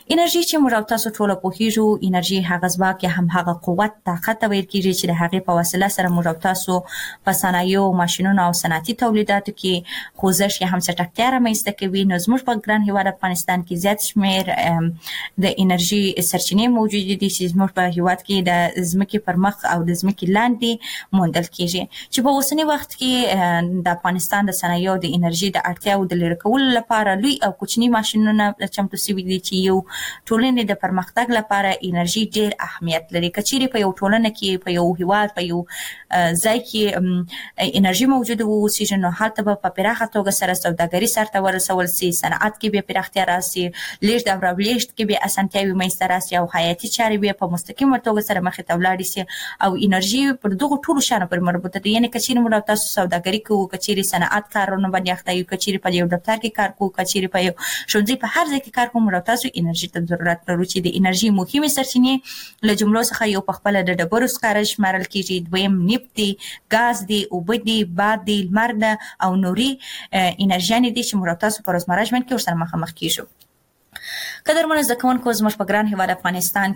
انرژي چې موږ تاسو ټول پوهیږو انرژي هغه ځواک یا هم هغه قوت طاقت ویل کیږي چې د هغې په وسیله سره موږ تاسو په صنایعو ماشینونو او صنعتي تولیداتو کې خوځښت یا هم چټکتیا رامنځته کوي. نو زموږ په ګران هیواد افغانستان کې زیات شمیر د انرژي سرچینې موجود دي چې زموږ په هیواد کې د ځمکې پر مخ او د ځمکې لاندې موندل کیږي چې په اوسنی وخت کې د افغانستان د صنایعو د انرژي د اړتیاو د لرې کولو لپاره لوی او کوچني ماشینونه چمتو شوي دي چې یو ټولنې د پرمختګ لپاره انرژي ډېر اهمیت لري. کچېرې په یو ټولنه کې په یو هیواد په یو ځای کې انرژي موجوده اوسېږي نو هلته به په پراخه توګه سره سوداګري سرته ورسول سي، صنعت کې به پراختیا راسي، لیږد او راولیږد کې به اسانتیاوې منځته راسي او حیاتي چارې به په مستقیمه توګه سره مخې ته ولاړې سي او انرژي پر دغو ټولو شیانو پورې مربوطه ده. یعنې کچېرې موږ تاسو سوداګري کوو، کچېرې صنعت کارونه باندې اخته یو، کچېرې په یو دفتر کې کار کوو، کچېرې په یو ښوونځي په هر ځای کې کار کوو، موږ تاسو انرژي ته ضرورت لرو چې د انرژي مهمې سرچینې له جملو څخه یو په خپله د ډبرو سکاره شمارل کیږي، دویم نفت دی، ګاز دی، اوبه دي، باد دی، لمر ده او نوري انرژیانې دي چې موږ تاسو په روزمره ژوند کې ورسره مخامخ کیږو. قدرمنو زده کوونکو زموږ په ګران هیواد افغانستان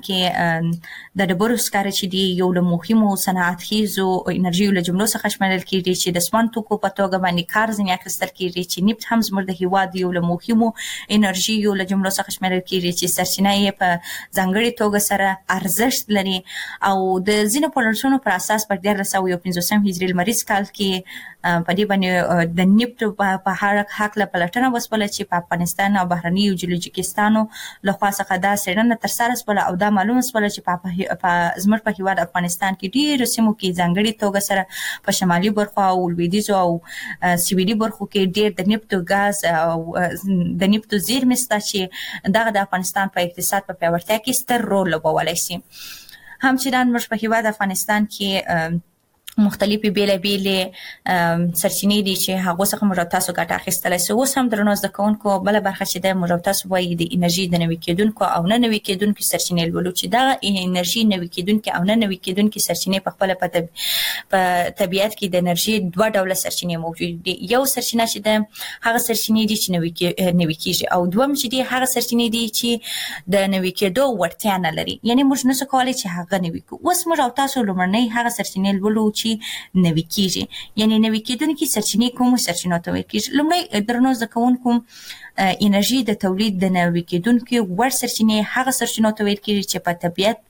کې د ډبرو سکاره چې دي یو له مهمو صنعت خیزو انرژیو له جملو څخه شمارل کیږي چې د سون توکو په توګه باندې کار ځینې اخیستل کیږي چې نفت هم زموږ د هیواد یو له مهمو انرژیو له جملو څخه شمارل کیږي چې سرچینه یې په ځانګړې توګه سره ارزښت لري او د ځینو پلټنو پر اساس په 1915 هجري لمریز کال کې په دې باندې د نفت په هکله پلټنه وسوله چې په افغانستان او بهرنیو جیولوجیکستانو لخوا څخه دا څېړنه ترسره شوله او دا معلومه شوله چې په زموږ په هیواد افغانستان کې ډېرو سیمو کې ځانګړې توګه سره په شمالي برخو او لویدیځو او سویلي برخو کې ډېر د نفت او ګاز او د نفت زیرمې شته چې دغه د افغانستان په اقتصاد په پیاوړتیا کې ستر رول لوبولی شي. همچنان موږ په هیواد افغانستان کې مختلفې بیلابیلې سرچینې دي چې هغو څخه موږ تاسو ګټه اخیستلی سو. اوس هم درنو زده کوونکو بله برخه چې د موږ تاسو وایي د انرژي د نوي کېدونکو او نه نوي کېدونکو سرچینې لولو چې دغه انرژي نوي کېدونکي او نه نوي کېدونکي سرچینې په خپله په طبیعت کې د انرژي دوه ډوله سرچینې موجود دي. یو سرچینه چې د هغه سرچینې دي چې نوي کېږي او دوم چې دي هغه سرچینې دي چې د نوي کېدو وړتیا نه لري، یعنې موږ نشو کولی چې هغه نوي کړو. اوس موږ تاسو لومړنۍ هغه سرچینې لولو چې نوي کیږي، یعنی نوي کېدونکي سرچینې کومو سرچینو ته ویل کیږي. لومړی درنو زده کوونکو انرژي د تولید د نوي کېدونکي وړ سرچینې هغه سرچینو ته ویل کیږي چې په طبیعت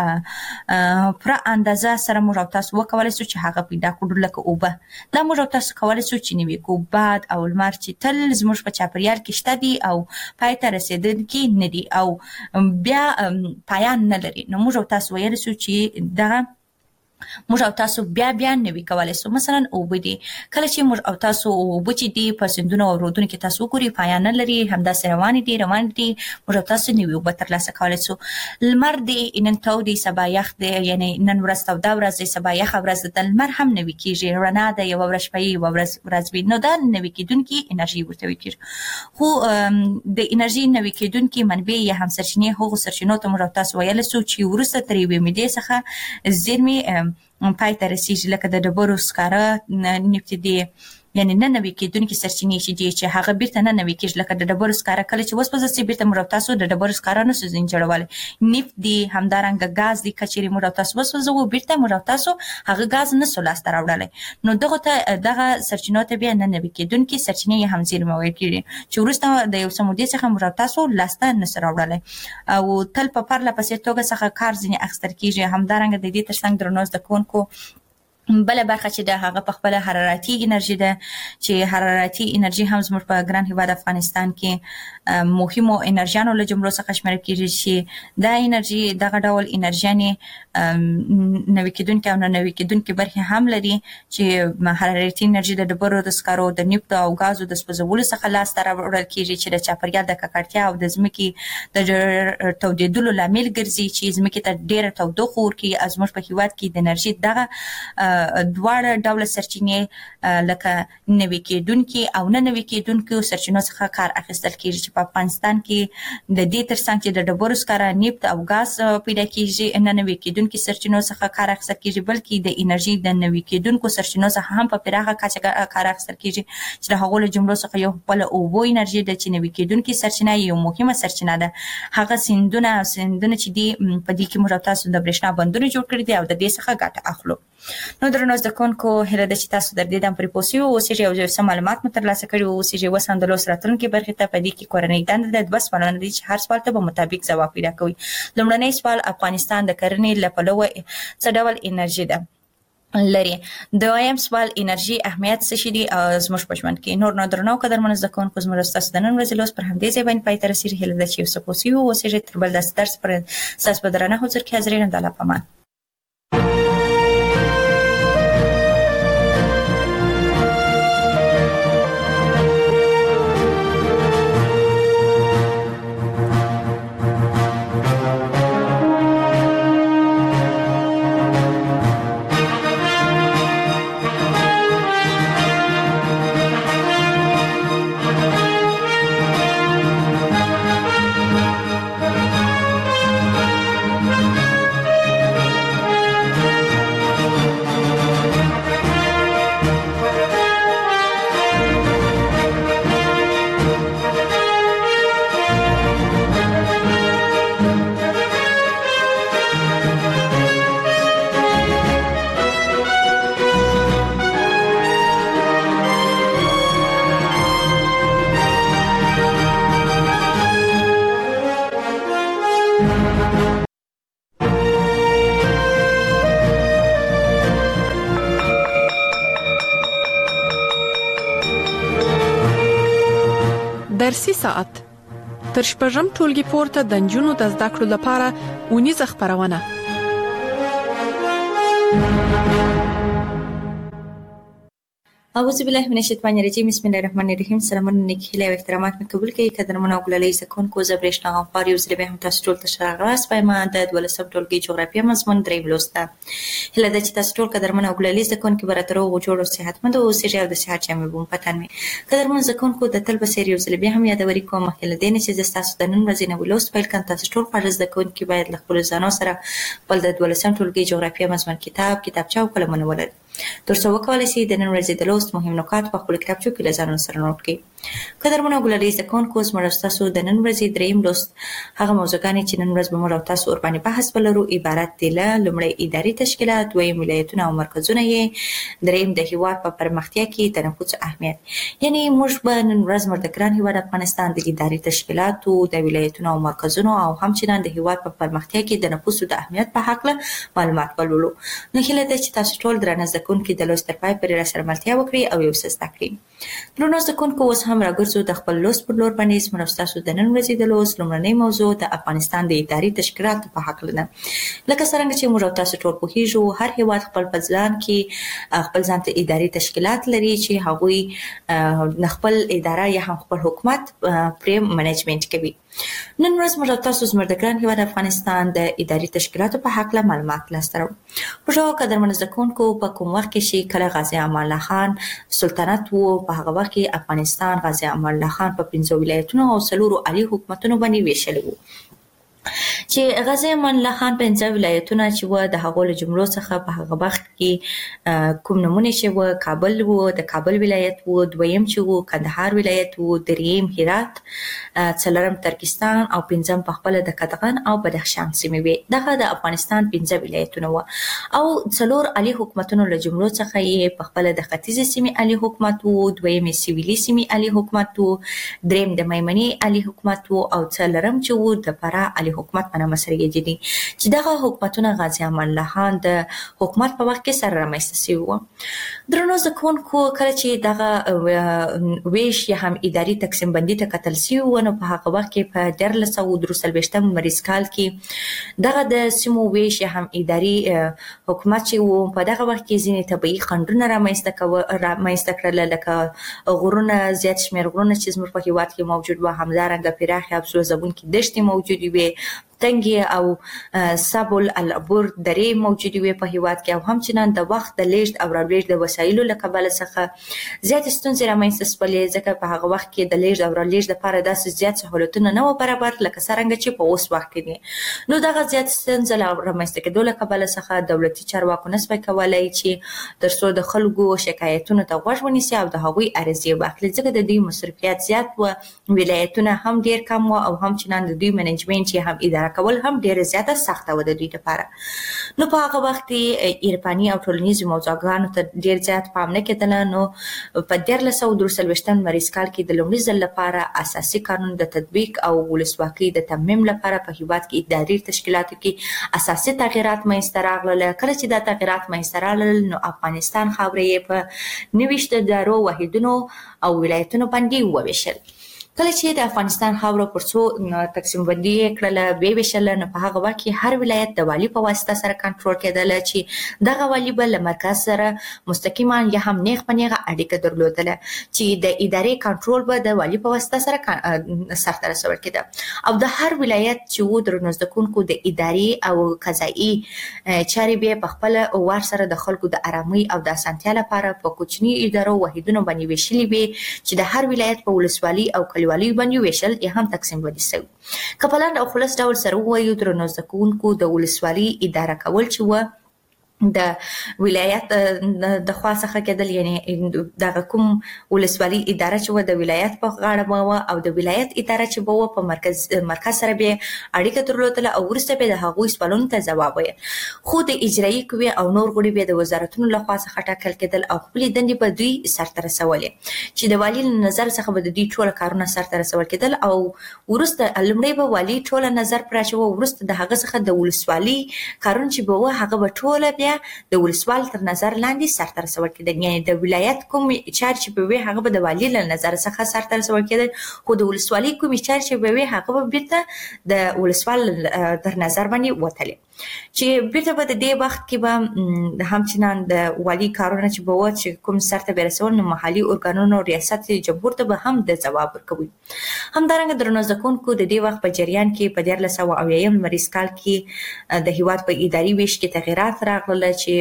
پورې پوره اندازه سره موږ تاسو وکولی سو چې هغه پیدا کړو لکه اوبه. دا موږ تاسو کولی سو چې نوي کړو. باد او لمر چې تل زموږ په چاپیریال کې شته دي او پای ته رسېدونکي نه دي او بیا پایان نه لري، نو موږ تاسو ویلی سو چې دغه موږ او تاسو بیا نوي کولی سو. مثلا اوبه دي، کله چې موږ او تاسو اوبه چې دي په سیندونو او رودونو کې تاسو وګورئ پایان نه لري، همداسې روانې دي موږ او تاسو نوي اوبه ترلاسه کولی سو. لمر دی، نن تود دی سبا یخ دی، یعنې نن ورځ توده ورځ دی سبا یخه ورځ ده، لمر هم نوي کېږي، رڼا ده، یوه ورځ شپه یوه ورځ وي، نو دا نوي کېدونکي انرژي ورته ویل کېږي. خو د انرژي نوي کېدونکي منبع یا هم سرچینې هغو سرچینو ته موږ او تاسو ویلی سو چې وروسته تر یوې مودې څخه زیرمې پای ته رسیږي، لکه د ډبرو سکاره، نفت دی، یعنی نه نوي کېدونکي سرچینې چې دي چې هغه بیرته نه نوي کېږي، لکه د ډبرو سکاره کله چې وسوځي سي بیرته موږ تاسو د ډبرو سکاره نسو ځینې جوړولی. نفت دی، همدارنګه ګاز دی، کچېرې موږ تاسو وسوځوو بیرته موږ تاسو هغه ګاز نسو لاسته راوړلی، نو دغه سرچینو ته بیا نه نوي کېدونکي سرچینې یې هم زیرمه ویل کېږي چې وروسته د یو څه مودې څخه موږ تاسو لاسته نسو راوړلی او تل په پرله پسې توګه څخه کار ځینې اخیستل کېږي. همدارنګه د دې تر څنګ درنو زده کوونکو بله برخه چې د هغه په خپله حرارتي انرژي ده چې حرارتي انرژي هم زموږ په ګران هیواد افغانستان کې مهمو انرژیانو له جملو څخه شمېرل کېږي چې دا انرژي دغه ډول انرژیانې نوي کېدونکي او نه نوي کېدونکي برخې هم لري چې حرارتي انرژي د ډبرو د سکارو د نفت او ګازو د سوځولو څخه لاسته راوړل کېږي چې د چاپیریال د ککړتیا او د ځمکې د تودېدلو لامل ګرځي چې ځمکې ته ډېره تودوخه ورکوي. زموږ په هیواد کې د انرژي دغه دواړه ډول سرچینې لکه نوي کېدونکي او نه نوي کېدونکي سرچینو څخه کار اخیستل کیږي چې په افغانستان کې د دې ترڅنګ چې د ډبرو سکاره نفت او غاز پیدا کیږي نه نوي کېدونکي سرچینو څخه کار اخیستل کیږي بلکې د انرژي د نوي کېدونکو سرچینو څخه هم په پراخه کچه کار اخیستل کیږي چې د هغو له جملو څخه یو بل اوبو انرژي د چې نوي کېدونکي سرچینه یو مهمه سرچینه ده هغه سیندونه چې دی په دې کې موږ تاسو د برېښنا بندونه جوړ کړی دي او د دې څخه ګټه اخلو. نو درنو زده کوونکو هیله ده چې تاسو د دې د پرې پوسیو او سیجه او سم معلومات مو ترلاسه کړي او سیجه وساندلو سراتونکو برخه ته په دې کې کورنۍ دند د 2 سوالونه دي چې هر سوال ته په مطابق ځواب پیدا کوي. لومړنی سوال افغانستان د کرنې لپاره څه ډول انرژي ده لري؟ دویم سوال انرژي اهمیت څه شي دي زموږ په ژوند کې؟ نور درنو قدرمن زده کوونکو زموږ تاسو د نن ورځې لوست پر همدې ځای باندې پای ته رسیدي. هیله ده چې یو پوسیو او سیجه تر بل درس پر اساس بدرنه حضور کې حاضرین د الله پامان. درسي ساعت تر شپږم ټولګي پورته د نجونو د زده کړو لپاره اونیزه خبرونه. اعوذ بالله من الشیطان الرجیم بسم الله الرحمن الرحیم. سلامونه نیکی او احترامات مې قبول کړئ قدرمنو او ګلالي زکونکو زبرېښنا غفار یو ځل به هم تاسو ټول ته شراغاس پېما د 12 ټولګي جغرافیه مضمون درې بلوسته. هله د چې تاسو ټول قدرمنو او ګلالي زکونکو براترو او جوړو صحتمند او سیجه د صحت چمه بوم پتن مې قدرمنو زکونکو د تل بسیر یو ځل به هم یادوري کوم هله د نه چې تاسو د نن ورځې نه ولوست پیل کړئ. تاسو ټول فرض زکونکو باید له خپل ځانو سره بل د 12 ټولګي جغرافیه مضمون کتابچه او قلمونه ولرئ ترڅو وکولای شئ د نن ورځې د لوست مهم نکات په خپل کتابچو کې له ځان سره نوٹ کړئ. قدرمنو ګلالي زکونکو زموږ تاسو د نن ورځې دریم لوست هغه موضوعګانې چې نن ورځ به موږ تاسو ور باندې بحث ولرو عبارت دي له لومړی اداري تشکیلات، دویم ولایتونه او مرکزونه یې، دریم د هیواد په پرمختیا کې د نفوذ اهمیت. یعنی موږ به نن ورځ موږ د ګران هیواد افغانستان د اداري تشکیلاتو، د ولایتونو او مرکزونو او همچنان د هیواد په پرمختیا کې د نفوذ د اهمیت په حق له معلومات ولولو. نو هیله ده چې تاسو ټول درنه زکونکو د لوست تر پای پورې راسره ملتیا وکړئ او یو څه زده کړئ. درنو زکونکو اوس هم راګرځو د خپل لوست پر لور باندې. زموږ تاسو د نن ورځې د لوست لومړنۍ موضوع د افغانستان د اداري تشکیلاتو په حق لده. لکه څنګه چې موږ تاسو ټول پوهیږو هر هیواد خپل ځان کې خپل ځان ته اداري تشکیلات لري چې هغوی خپل اداره یا هم خپل حکومت پرې منیجمنت کوي. نن ورځ موږ تاسو زموږ د ګران هیواد افغانستان د اداري تشکیلاتو په حق له معلومات لاسته راوړو. موږ قدرمن زکونکو په کوم وخت کې چې کله غازي امان الله خان سلطنت وو په هغه وخت کې افغانستان غازي امان الله خان په 15 ولایتونو او 4 عالی حکومتونو باندې ویشل وو. چې غازي امان الله خان 15 ولایتونه چې و د هغو له جملو څخه په هغه وخت کې کوم نمونه چې و کابل وو، د کابل ولایت وو، دویم چې وو کندهار ولایت وو، دریم هرات، څلورم ترکستان او پنځم په خپل د کدغن او بدخشان سیمې وي. دغه د افغانستان 15 ولایتونه و او 4 عالی حکومتونو له جملو څخه یې په خپل د ختیځ سیمې عالی حکومت وو، دویم سیویلي سیمې عالی حکومت وو، دریم د میمنې عالی حکومت وو او څلورم چې وو د فراه عالی حکومت په نامه سره یادېږي. چې دغه حکومتونه غازي امان الله خان د حکومت په وخت کې سره رامنځته شوي وو. درنو زکونکو کله چې دغه ویش یا هم اداري تقسیم بندي ته کتل شوي وو نو په هغه وخت کې په 1323 لمریز کال کې دغه د سیمو ویش یا هم اداري حکومت چې وو په دغه وخت کې ځینې طبیعي خنډونه رامنځته کړل لکه غرونه، زیات شمېر غرونه چې زموږ په هېواد کې موجود وو، همدارنګه پراخې افسوزونکې دښتې موجودې وې، تنګي او سبل العبور درې موجودې وي په هیواد کې، او همچنان د وخت د لیږد او رالیږد د وسایلو له کبله څخه زیات ستونزې رامنځته شولې، ځکه په هغه وخت کې د لیږد او رالیږد لپاره داسې زیات سهولتونه نه و برابر لکه څرنګه چې په اوس وخت کې دي. نو دغه زیات ستونزې رامنځته کېدو له کبله څخه دولتي چارواکو نسبت کولای چې ترڅو د خلکو شکایتونو ته غوږ ونیسي او د هغوی عرضې واخلي، ځکه د دوی مصرفیات زیات و، ولایتونه هم ډیر کم و، او همچنان د دوی منیجمنت یې هم اداره کول هم ډیره زیاته سخته و د دوی لپاره. نو په هغه وخت کې عرفاني او ټولنیزو موضوعګانو ته ډیر زیات پام نه کېدله. نو په 1323 مریض کال کې د لومړي ځل لپاره اساسي قانون د تطبیق او ولسواکۍ د تمیم لپاره په هیواد کې اداري تشکیلاتو کې اساسي تغیرات منځته راغلل. کله چې دا تغیرات منځته راغلل نو افغانستان خاوره یې په 29 ادارو، واحدونو او ولایتونو باندې وویشل. کله چې د افغانستان خاوره پر څو تقسیم بندي کړله به ویشل، نو په هغه وخت کې هر ولایت د والي په واسطه سره کنټرول کېدل چې دغه والي به له مرکز سره مستقیما یا هم نیغ په نیغه اړیکه درلودله، چې د ادارې کنټرول به د والي په واسطه سره سرته رسول کېده، او د هر ولایت چې وو درنو زده کوونکو د ادارې او قضایي چارې به په خپل وار سره د خلکو د آرامۍ او د اسانتیا لپاره په کوچني ادارو واحدونو باندې ویشلې وي، چې د هر ولایت په ولسوالۍ او کلیوالي باندې ویشل یا هم تقسیم بندي شوی. که په لاندې او خلاص ډول سره ووایو درنو زده کوونکو د ولسوالۍ اداره کول چې و د ولایت د خوا څخه کېدل، یعنی دغه کوم ولسوالۍ اداره چې و د ولایت په غاړه به و، او د ولایت اداره چې به و په مرکز سره به اړیکه درلودله، او وروسته به د هغوی سوالونو ته ځواب ویل. خو د اجرایي قوې او نور غړي به د وزارتونو له خوا څخه ټاکل کېدل، او خپلې دندې به دوی سرته رسولې، چې د والي له نظر څخه به د دوی ټول کارونه سرته رسول کېدل، او وروسته لومړی به والي ټول نظر پر اچوه، وروسته د هغه څخه د ولسوالۍ کارونه چې به و هغه به ټول بیا د ولسوال تر نظر لاندې سرته رسول کېدل، یعنی د ولایت کوم چارې چې به وي هغه به د والي له نظر څخه سرته رسول کېدل، خو د ولسوالۍ کوم چارې چې به وي هغه به بیرته د ولسوال تر نظر باندې وتلې، چې بیرته به د دې وخت کې به همچنان د والي کارونه چې به و چې کوم سرته به رسول، نو محلي ارګانونو ریاست جمهور ته به هم د ځواب ورکوي. همدارنګه درنو زده کوونکو د دې وخت په جریان کې په 1380 مریض کال کې د هیواد په اداري ویش کې تغیرات راغلل، چې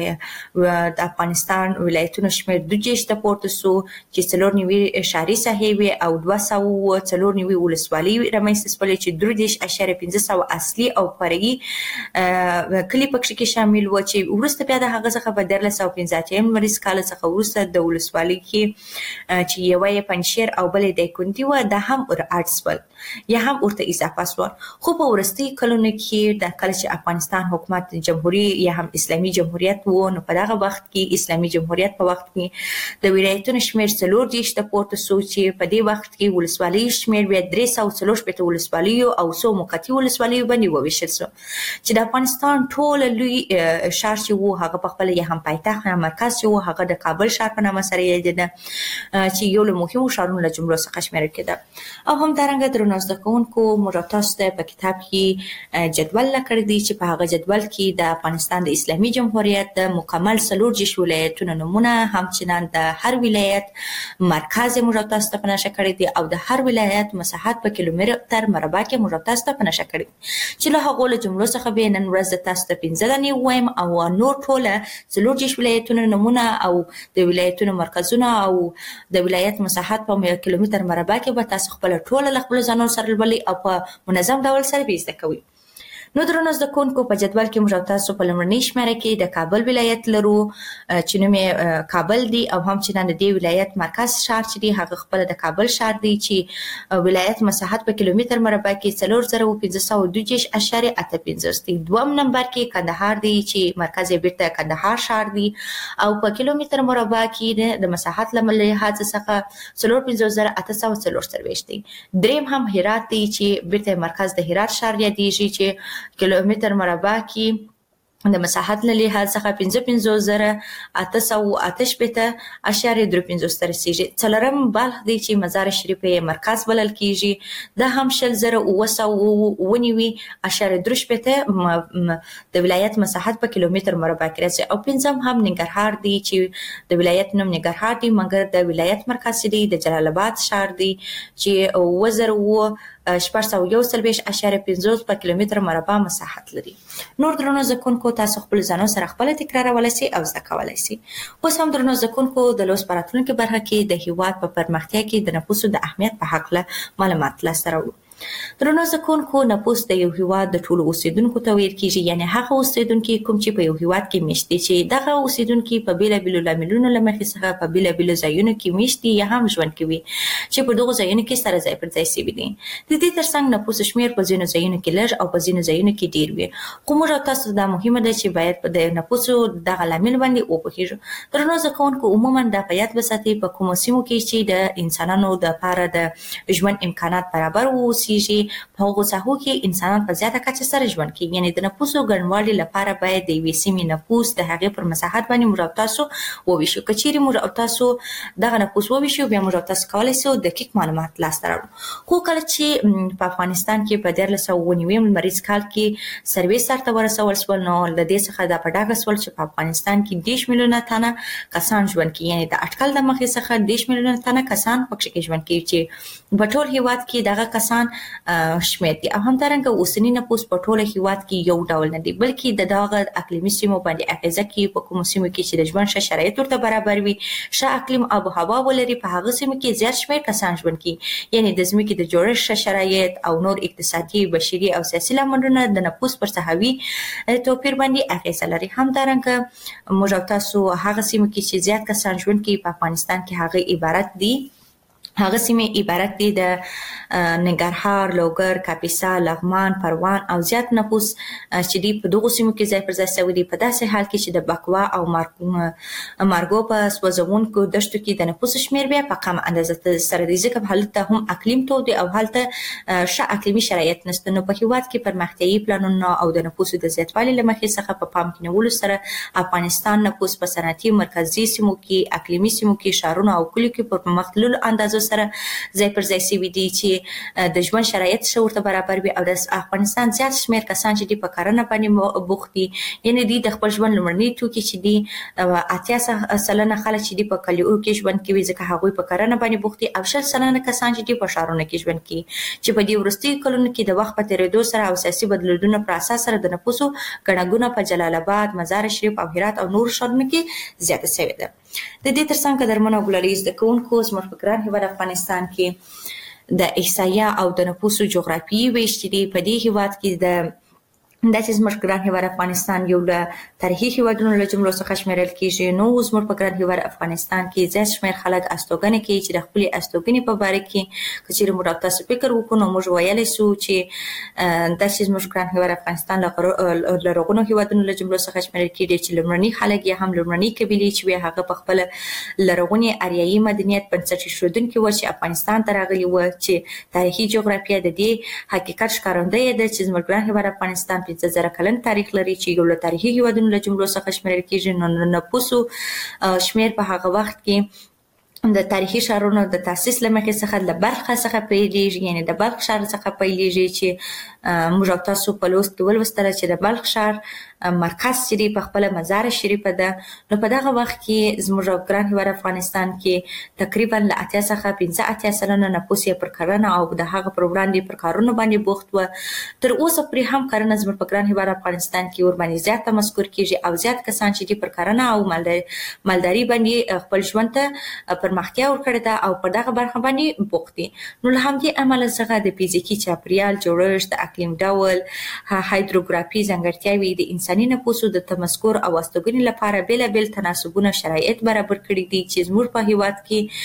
د افغانستان ولایتونو شمیر 2 ته پورته سو، چې 94 شهري ساحې وي او 294 ولسوالۍ رامنځته شولې، چې 3.5% اصلي او فرعي کلی پکې کې شامل و، چې وروسته بیا د هغه څخه په 1315 مریض کال څخه وروسته د ولسوالۍ کې چې یو یې پنځشیر او بلې د کندي و د هم ارتسول یا هم ورته اضافه شو. خو په ورستي کلونو کې د کله چې افغانستان حکومت جمهوریت یا هم اسلامي جمهوریت و، نو په دغه وخت کې اسلامي جمهوریت په وخت کې د ولایتونو شمیر 40 ته پورته شو، چې په دې وخت کې ولسوالۍ شمیر بیا 340 ولسوالۍ او 100 موقتي ولسوالۍ باندې وویشل شو، چې د افغانستان ټول لوی ښار چې و هغه په خپل یا هم پایتخت یا مرکز چې و هغه د کابل ښار په نامه سره یادېده، چې یو له مهمو ښارونو له جملو څخه شمیرل کېده. او همدارنګه درنو زده کوونکو موږ تاسو ته په کتاب کې جدول لیکل دي، چې په هغه جدول کې د افغانستان د اسلامي جمهوریت د مکمل 40 ولایتونو نمونه، همچنان د هر ولایت مرکز موږ تاسو ته په نشه کړی دي، او د هر ولایت مساحت په کیلومتر مربع کې موږ تاسو ته په نشه کړی، چې له هغه له جملو څخه به نن ورځ تاسو ته 15 دانې وایم، او نور ټوله 40 ولایتونو نمونه او د ولایتونو مرکزونه او د ولایت مساحت په کیلومتر مربع کې به تاسو خپل ټوله خپل ځانو سره ولې او په منظم ډول سره به زده کوئ. نو درنو زده کوونکو په جدول کې موږ تاسو په لومړنۍ شمیره کې د کابل ولایت لرو، چې نوم یې کابل دی، او همچنان د دې ولایت مرکز ښار چې دی هغه خپل د کابل ښار دی، چې ولایت مساحت په کیلومتر مربع کې 4525.85 دی. دوم نمبر کې کندهار دی، چې مرکز یې بیرته کندهار ښار دی، او په کیلومتر مربع کې د مساحت له لحاظ څخه 45,840 دی. دریم هم هرات دی، چې بیرته مرکز د هرات ښار یادېږي، چې کیلومتر مربع کې د مساحت له لحاظ څخه 55,888.35 رسیږي. څلورم بلخ دی، چې مزار شریف یې مرکز بلل کیږي، دا هم 0,993 د ولایت مساحت په کیلومتر مربع کې راځي. او پنځم هم ننګرهار دی، چې د ولایت نوم ننګرهار دی، مګر د ولایت مرکز دی د جلال آباد ښار دی، چې 0,0 1441.50 په کیلومتر مربع مساحت لري. نور درنو زکونکو تاسو خپل ځانو سره خپل تکرارولای شئ او زده کولای شئ. اوس هم درنو زکونکو د لوست پراتونکو برخه کې د هیواد په پرمختیا کې د نفوسو د اهمیت په حق له معلومات لاسته راوړو. درنو زکونکو نفوس د یو هیواد د ټولو اوسیدونکو ته ویل کیږي، یعنی هغه اوسیدونکو کوم چې په یو هیواد کې مشت دي چې دغه اوسیدونکو په بیلابیلو لاملونو لمخې څخه په بیلابیلو ځایونو کې مشت دي یا هم ژوند کوي چې په دغه ځایونو کې سره ځای پر ځای شوي دي. د دې ترڅنګ نفوس شمیر په ځینو ځایونو کې لږ او په ځینو ځایونو کې ډیر وي. خو موږ تاسو دا مهمه ده چې باید په د نفوسو دغه لامل باندې وپوهیږو. درنو زکونکو عموما د پیات بساتي په کومو سیمو کې چې د انسانانو د لپاره د ژوند امکانات برابر اوسېږي په هغو ساحو کې انسانان په زیاته کچه سره ژوند کوي. یعنی د نفوسو ګڼوالي لپاره باید د یوې سیمې نفوس د هغې پر مساحت باندې موږ او تاسو وویشو. که چیرې موږ او تاسو دغه نفوس وویشو بیا موږ او تاسو کولی شو دقیق معلومات لاسته راوړو. خو کله چې په افغانستان کې په 1499 لمریز کال کې سروې سرته ورسول شول نو له دې څخه دا په ډاګه شول چې په افغانستان کې 10 میلیونه تنه کسان ژوند کوي. یعنی د اټکل د مخې څخه 10 میلیونه تنه کسان پکې ژوند کوي چې په ټول هیواد کې دغه کسان شمیر دي. او همدارنګه اوسنی نفوس په ټول هیواد کې یو ډول نه دی، بلکې د دغه اقلیمي سیمو باندې اغیزه کوي. په کومو سیمو کې چې د ژوند ښه شرایط ورته برابر وي، ښه اقلیم او هوا ولري، په هغه سیمو کې زیات شمیر کسان ژوند کوي. یعنی د ځمکې د جوړښت ښه شرایط او نور اقتصادي، بشري او سیاسي لاملونه د نفوس پر ساحوي توپیر باندې اغیزه لري. همدارنګه موږ او تاسو هغه سیمو کې چې زیات کسان ژوند کوي په افغانستان کې هغه عبارت دي د ننګرهار، لوګر، کاپیسا، لغمان، پروان او زیات نفوس چې دی په دغو سیمو کې ځای پر ځای شوي دي. په داسې حال کې چې د بکوا او مارګو په سوځونکو دښتو کې د نفوس شمیر بیا په کم اندازه سره دی، ځکه هلته هم اقلیم تود او هلته ښه اقلیمي شرایط نشته. نو په هیواد کې پرمختیایي پلانونه او د نفوسو د زیاتوالي له مخې څخه په پام کې نیولو سره افغانستان نفوس په صنعتي مرکزي سیمو کې، اقلیمي سیمو کې، ښارونو او کلیو کې په پرمختللو اندازو سره ځای پر ځای شوي دي چې د ژوند شرایط ښه ورته برابر وي. او د افغانستان زیات شمیر کسان چې دي په کرنه باندې بوخت دي، یعنی دوی د خپل ژوند لومړني توکي چې دي 80% خلک چې دي په کلیو کې ژوند کوي، ځکه هغوی په کرنه باندې بوخت دي. او 60% کسان چې دي په ښارونو کې ژوند کوي، چې په دې وروستیو کلونو کې د وخت په تېرېدو سره او سیاسي بدلونونو پر اساس سره د نفوسو ګڼه ګوڼه په جلال آباد، مزار شریف او هرات او نور ښارونو کې زیاته شوې ده. د دې ترڅنګ درمنو ګلالي زده کوونکو زموږ په ګران هیواد افغانستان کې د احصایه او د نفوسو جغرافیایي ویش چې دی په دې هیواد کې د داسې زموږ ګران هیواد افغانستان یو له تاریخي هیوادونو له جملو څخه شمیرل کیږي. نو زموږ په ګران هیواد افغانستان کې زیات شمیر خلک استوګنې کوي چې د خپلې استوګنې په باره کې که چیرې موږ تاسو فکر وکړو نو موږ ویلی شو چې داسې زموږ ګران هیواد افغانستان له لرغونو هیوادونو له جملو څخه شمیرل کیږي چې لومړني خلک یا هم لومړني قبیلې چې وي هغه په خپله لرغونې اریایي مدنیت بنسټ ایښودونکي وو چې افغانستان ته راغلي وو، چې تاریخي جغرافیه د دې حقیقت ښکارندوی ده چې زموږ ګران هیواد افغانستان 15,000 کلن تاریخ لري چې یو له تاریخي هیوادونو له جملو څخه شمیرل کیږي. نو نفوسو شمیر په هغه وخت کې د تاریخي ښارونو د تاسیس له مخې څخه له بلخ څخه پیلېږي، یعنی د بلخ ښار څخه پیلېږي چې موږ او تاسو په لوست کې ولوستله چې د بلخ ښار مرکز چې دی په خپله مزار شریفه ده. نو په دغه وخت کې زموږ ګران هیواد افغانستان کې تقریبا له 80 څخه 85% نفوس یې پر کرنه او د هغه پر وړاندې پر کارونو باندې بوخت و. تر اوسه پورې هم کرنه زموږ په ګران هیواد افغانستان کې ورباندې زیات تمسکر کیږي او زیات کسان چې دي پر کرنه او مالداري باندې خپل ژوند ته پرمختیا ورکړې ده او په دغه برخه باندې بوخت دي. نو له همدې امله څخه د فزیکي چاپیریال جوړښت، د اقلیم ډول، هایدروګرافي ځانګړتیاوې د انساني نفوسو د تمسکر او استوګنې لپاره بیلابیل تناسبونه شرایط برابر کړي دي چې زموږ په هیواد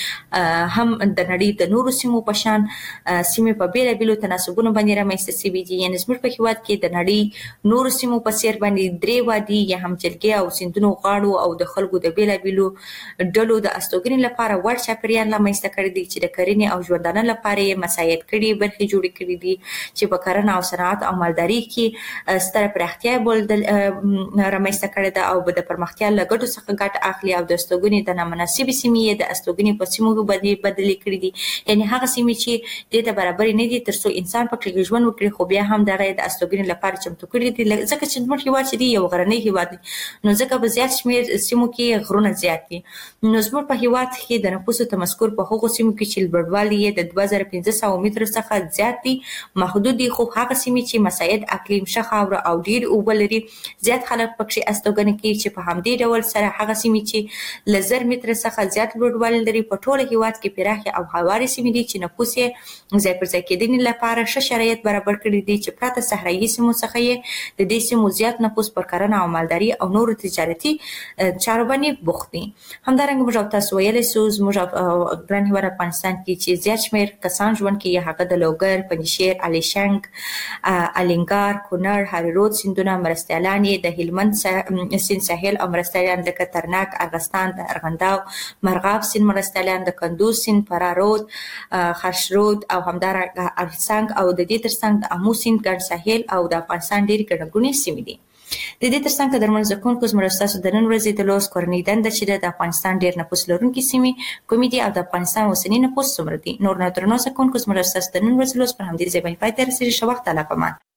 کې هم د نړۍ د نورو سیمو په شان سیمې په بیلابیلو تناسبونو باندې رامنځته شوي دي. یعنې زموږ په هیواد کې د نړۍ نورو سیمو په څېر باندې 3 وادي یا هم جلګې او سیندونو غاړو او د خلکو د بیلابیلو ډلو د استوګنې لپاره وړ چاپیریال رامنځته کړی دی چې د کرنې او ژوندانه لپاره یې مساعد کړي برخې جوړې کړي دي چې په کرنه او صنعت او مالداري کې ستر پراختیا بولدل رامنځته کړې ده او د پرمختیا لګټو څخه ګټه اخلي او د استوګنې د نامناسبې سیمې د استوګنې په سیمو باندې بدلې کړې دي یعنی هغه سیمې چې د برابر نه دي ترڅو انسان پکې ژوند وکړي خو بیا هم دغه د استوګنې لپاره چمتو کړي دي ځکه چې زموږ هیواد چې دی یو غرنی هیواد نو ځکه به زیات شمیر سیمو کې غرونه زیات دي نو زموږ په هیواد کې د نفوسو تمسکور په هغو سیمو کې چې لوړوالی د 2500 متر څخه زیات دي محدود دي خو هغه سیمې چې مساعد اقلیم ښه خاوره او ډیر اوبه لري زیات خلک پکې استوګنه کوي چې په همدې ډول سره هغه سیمې چې ل 1000 متر څخه زیات لوړوالی لري په ټول هیواد کې پراخه او هواري سیمې دي چې نفوس یې ځای پر ځای کېدنې لپاره ښه شرایط برابر کړي دي چې پراته صحرایي سیمو څخه یې د دې سیمو زیات نفوس پر کرنه او مالداري او نورو تجارتي چارو باندې بوخت دي همدارنګه موږ تاسو ویلای سو موږ ګران هیواد افغانستان کې چې زیات شمیر کسان ژوند کوي هغه د لوګر پنجشیر الیشنګ الینګار کونړ هریرود سیندونه مرستیالان د هلمند سیند ساحل او مرستیالان د خطرناک ارغستان د ارغنداو مرغاب سیند مرستیالان د کندوز سیند فرارود خشرود او همدارنګه ارڅنګ او د دې ترڅنګ د امو سیند ګڼ ساحل او د افغانستان ډېر ګڼګونې سیمې دي د دې ترڅنګ د درمن زکونکو زموږ تاسو د نن ورځې د لوس کورنۍ دنده چې د افغانستان ډېر نفوس لرونکي سیمې کومې دي او د افغانستان اوسنی نفوس څومره دي نور نه درنو زکونکو زموږ تاسو د نن ورځې لوس پر همدې ځای باندې پای ته رسیدي شو وخت لا پمان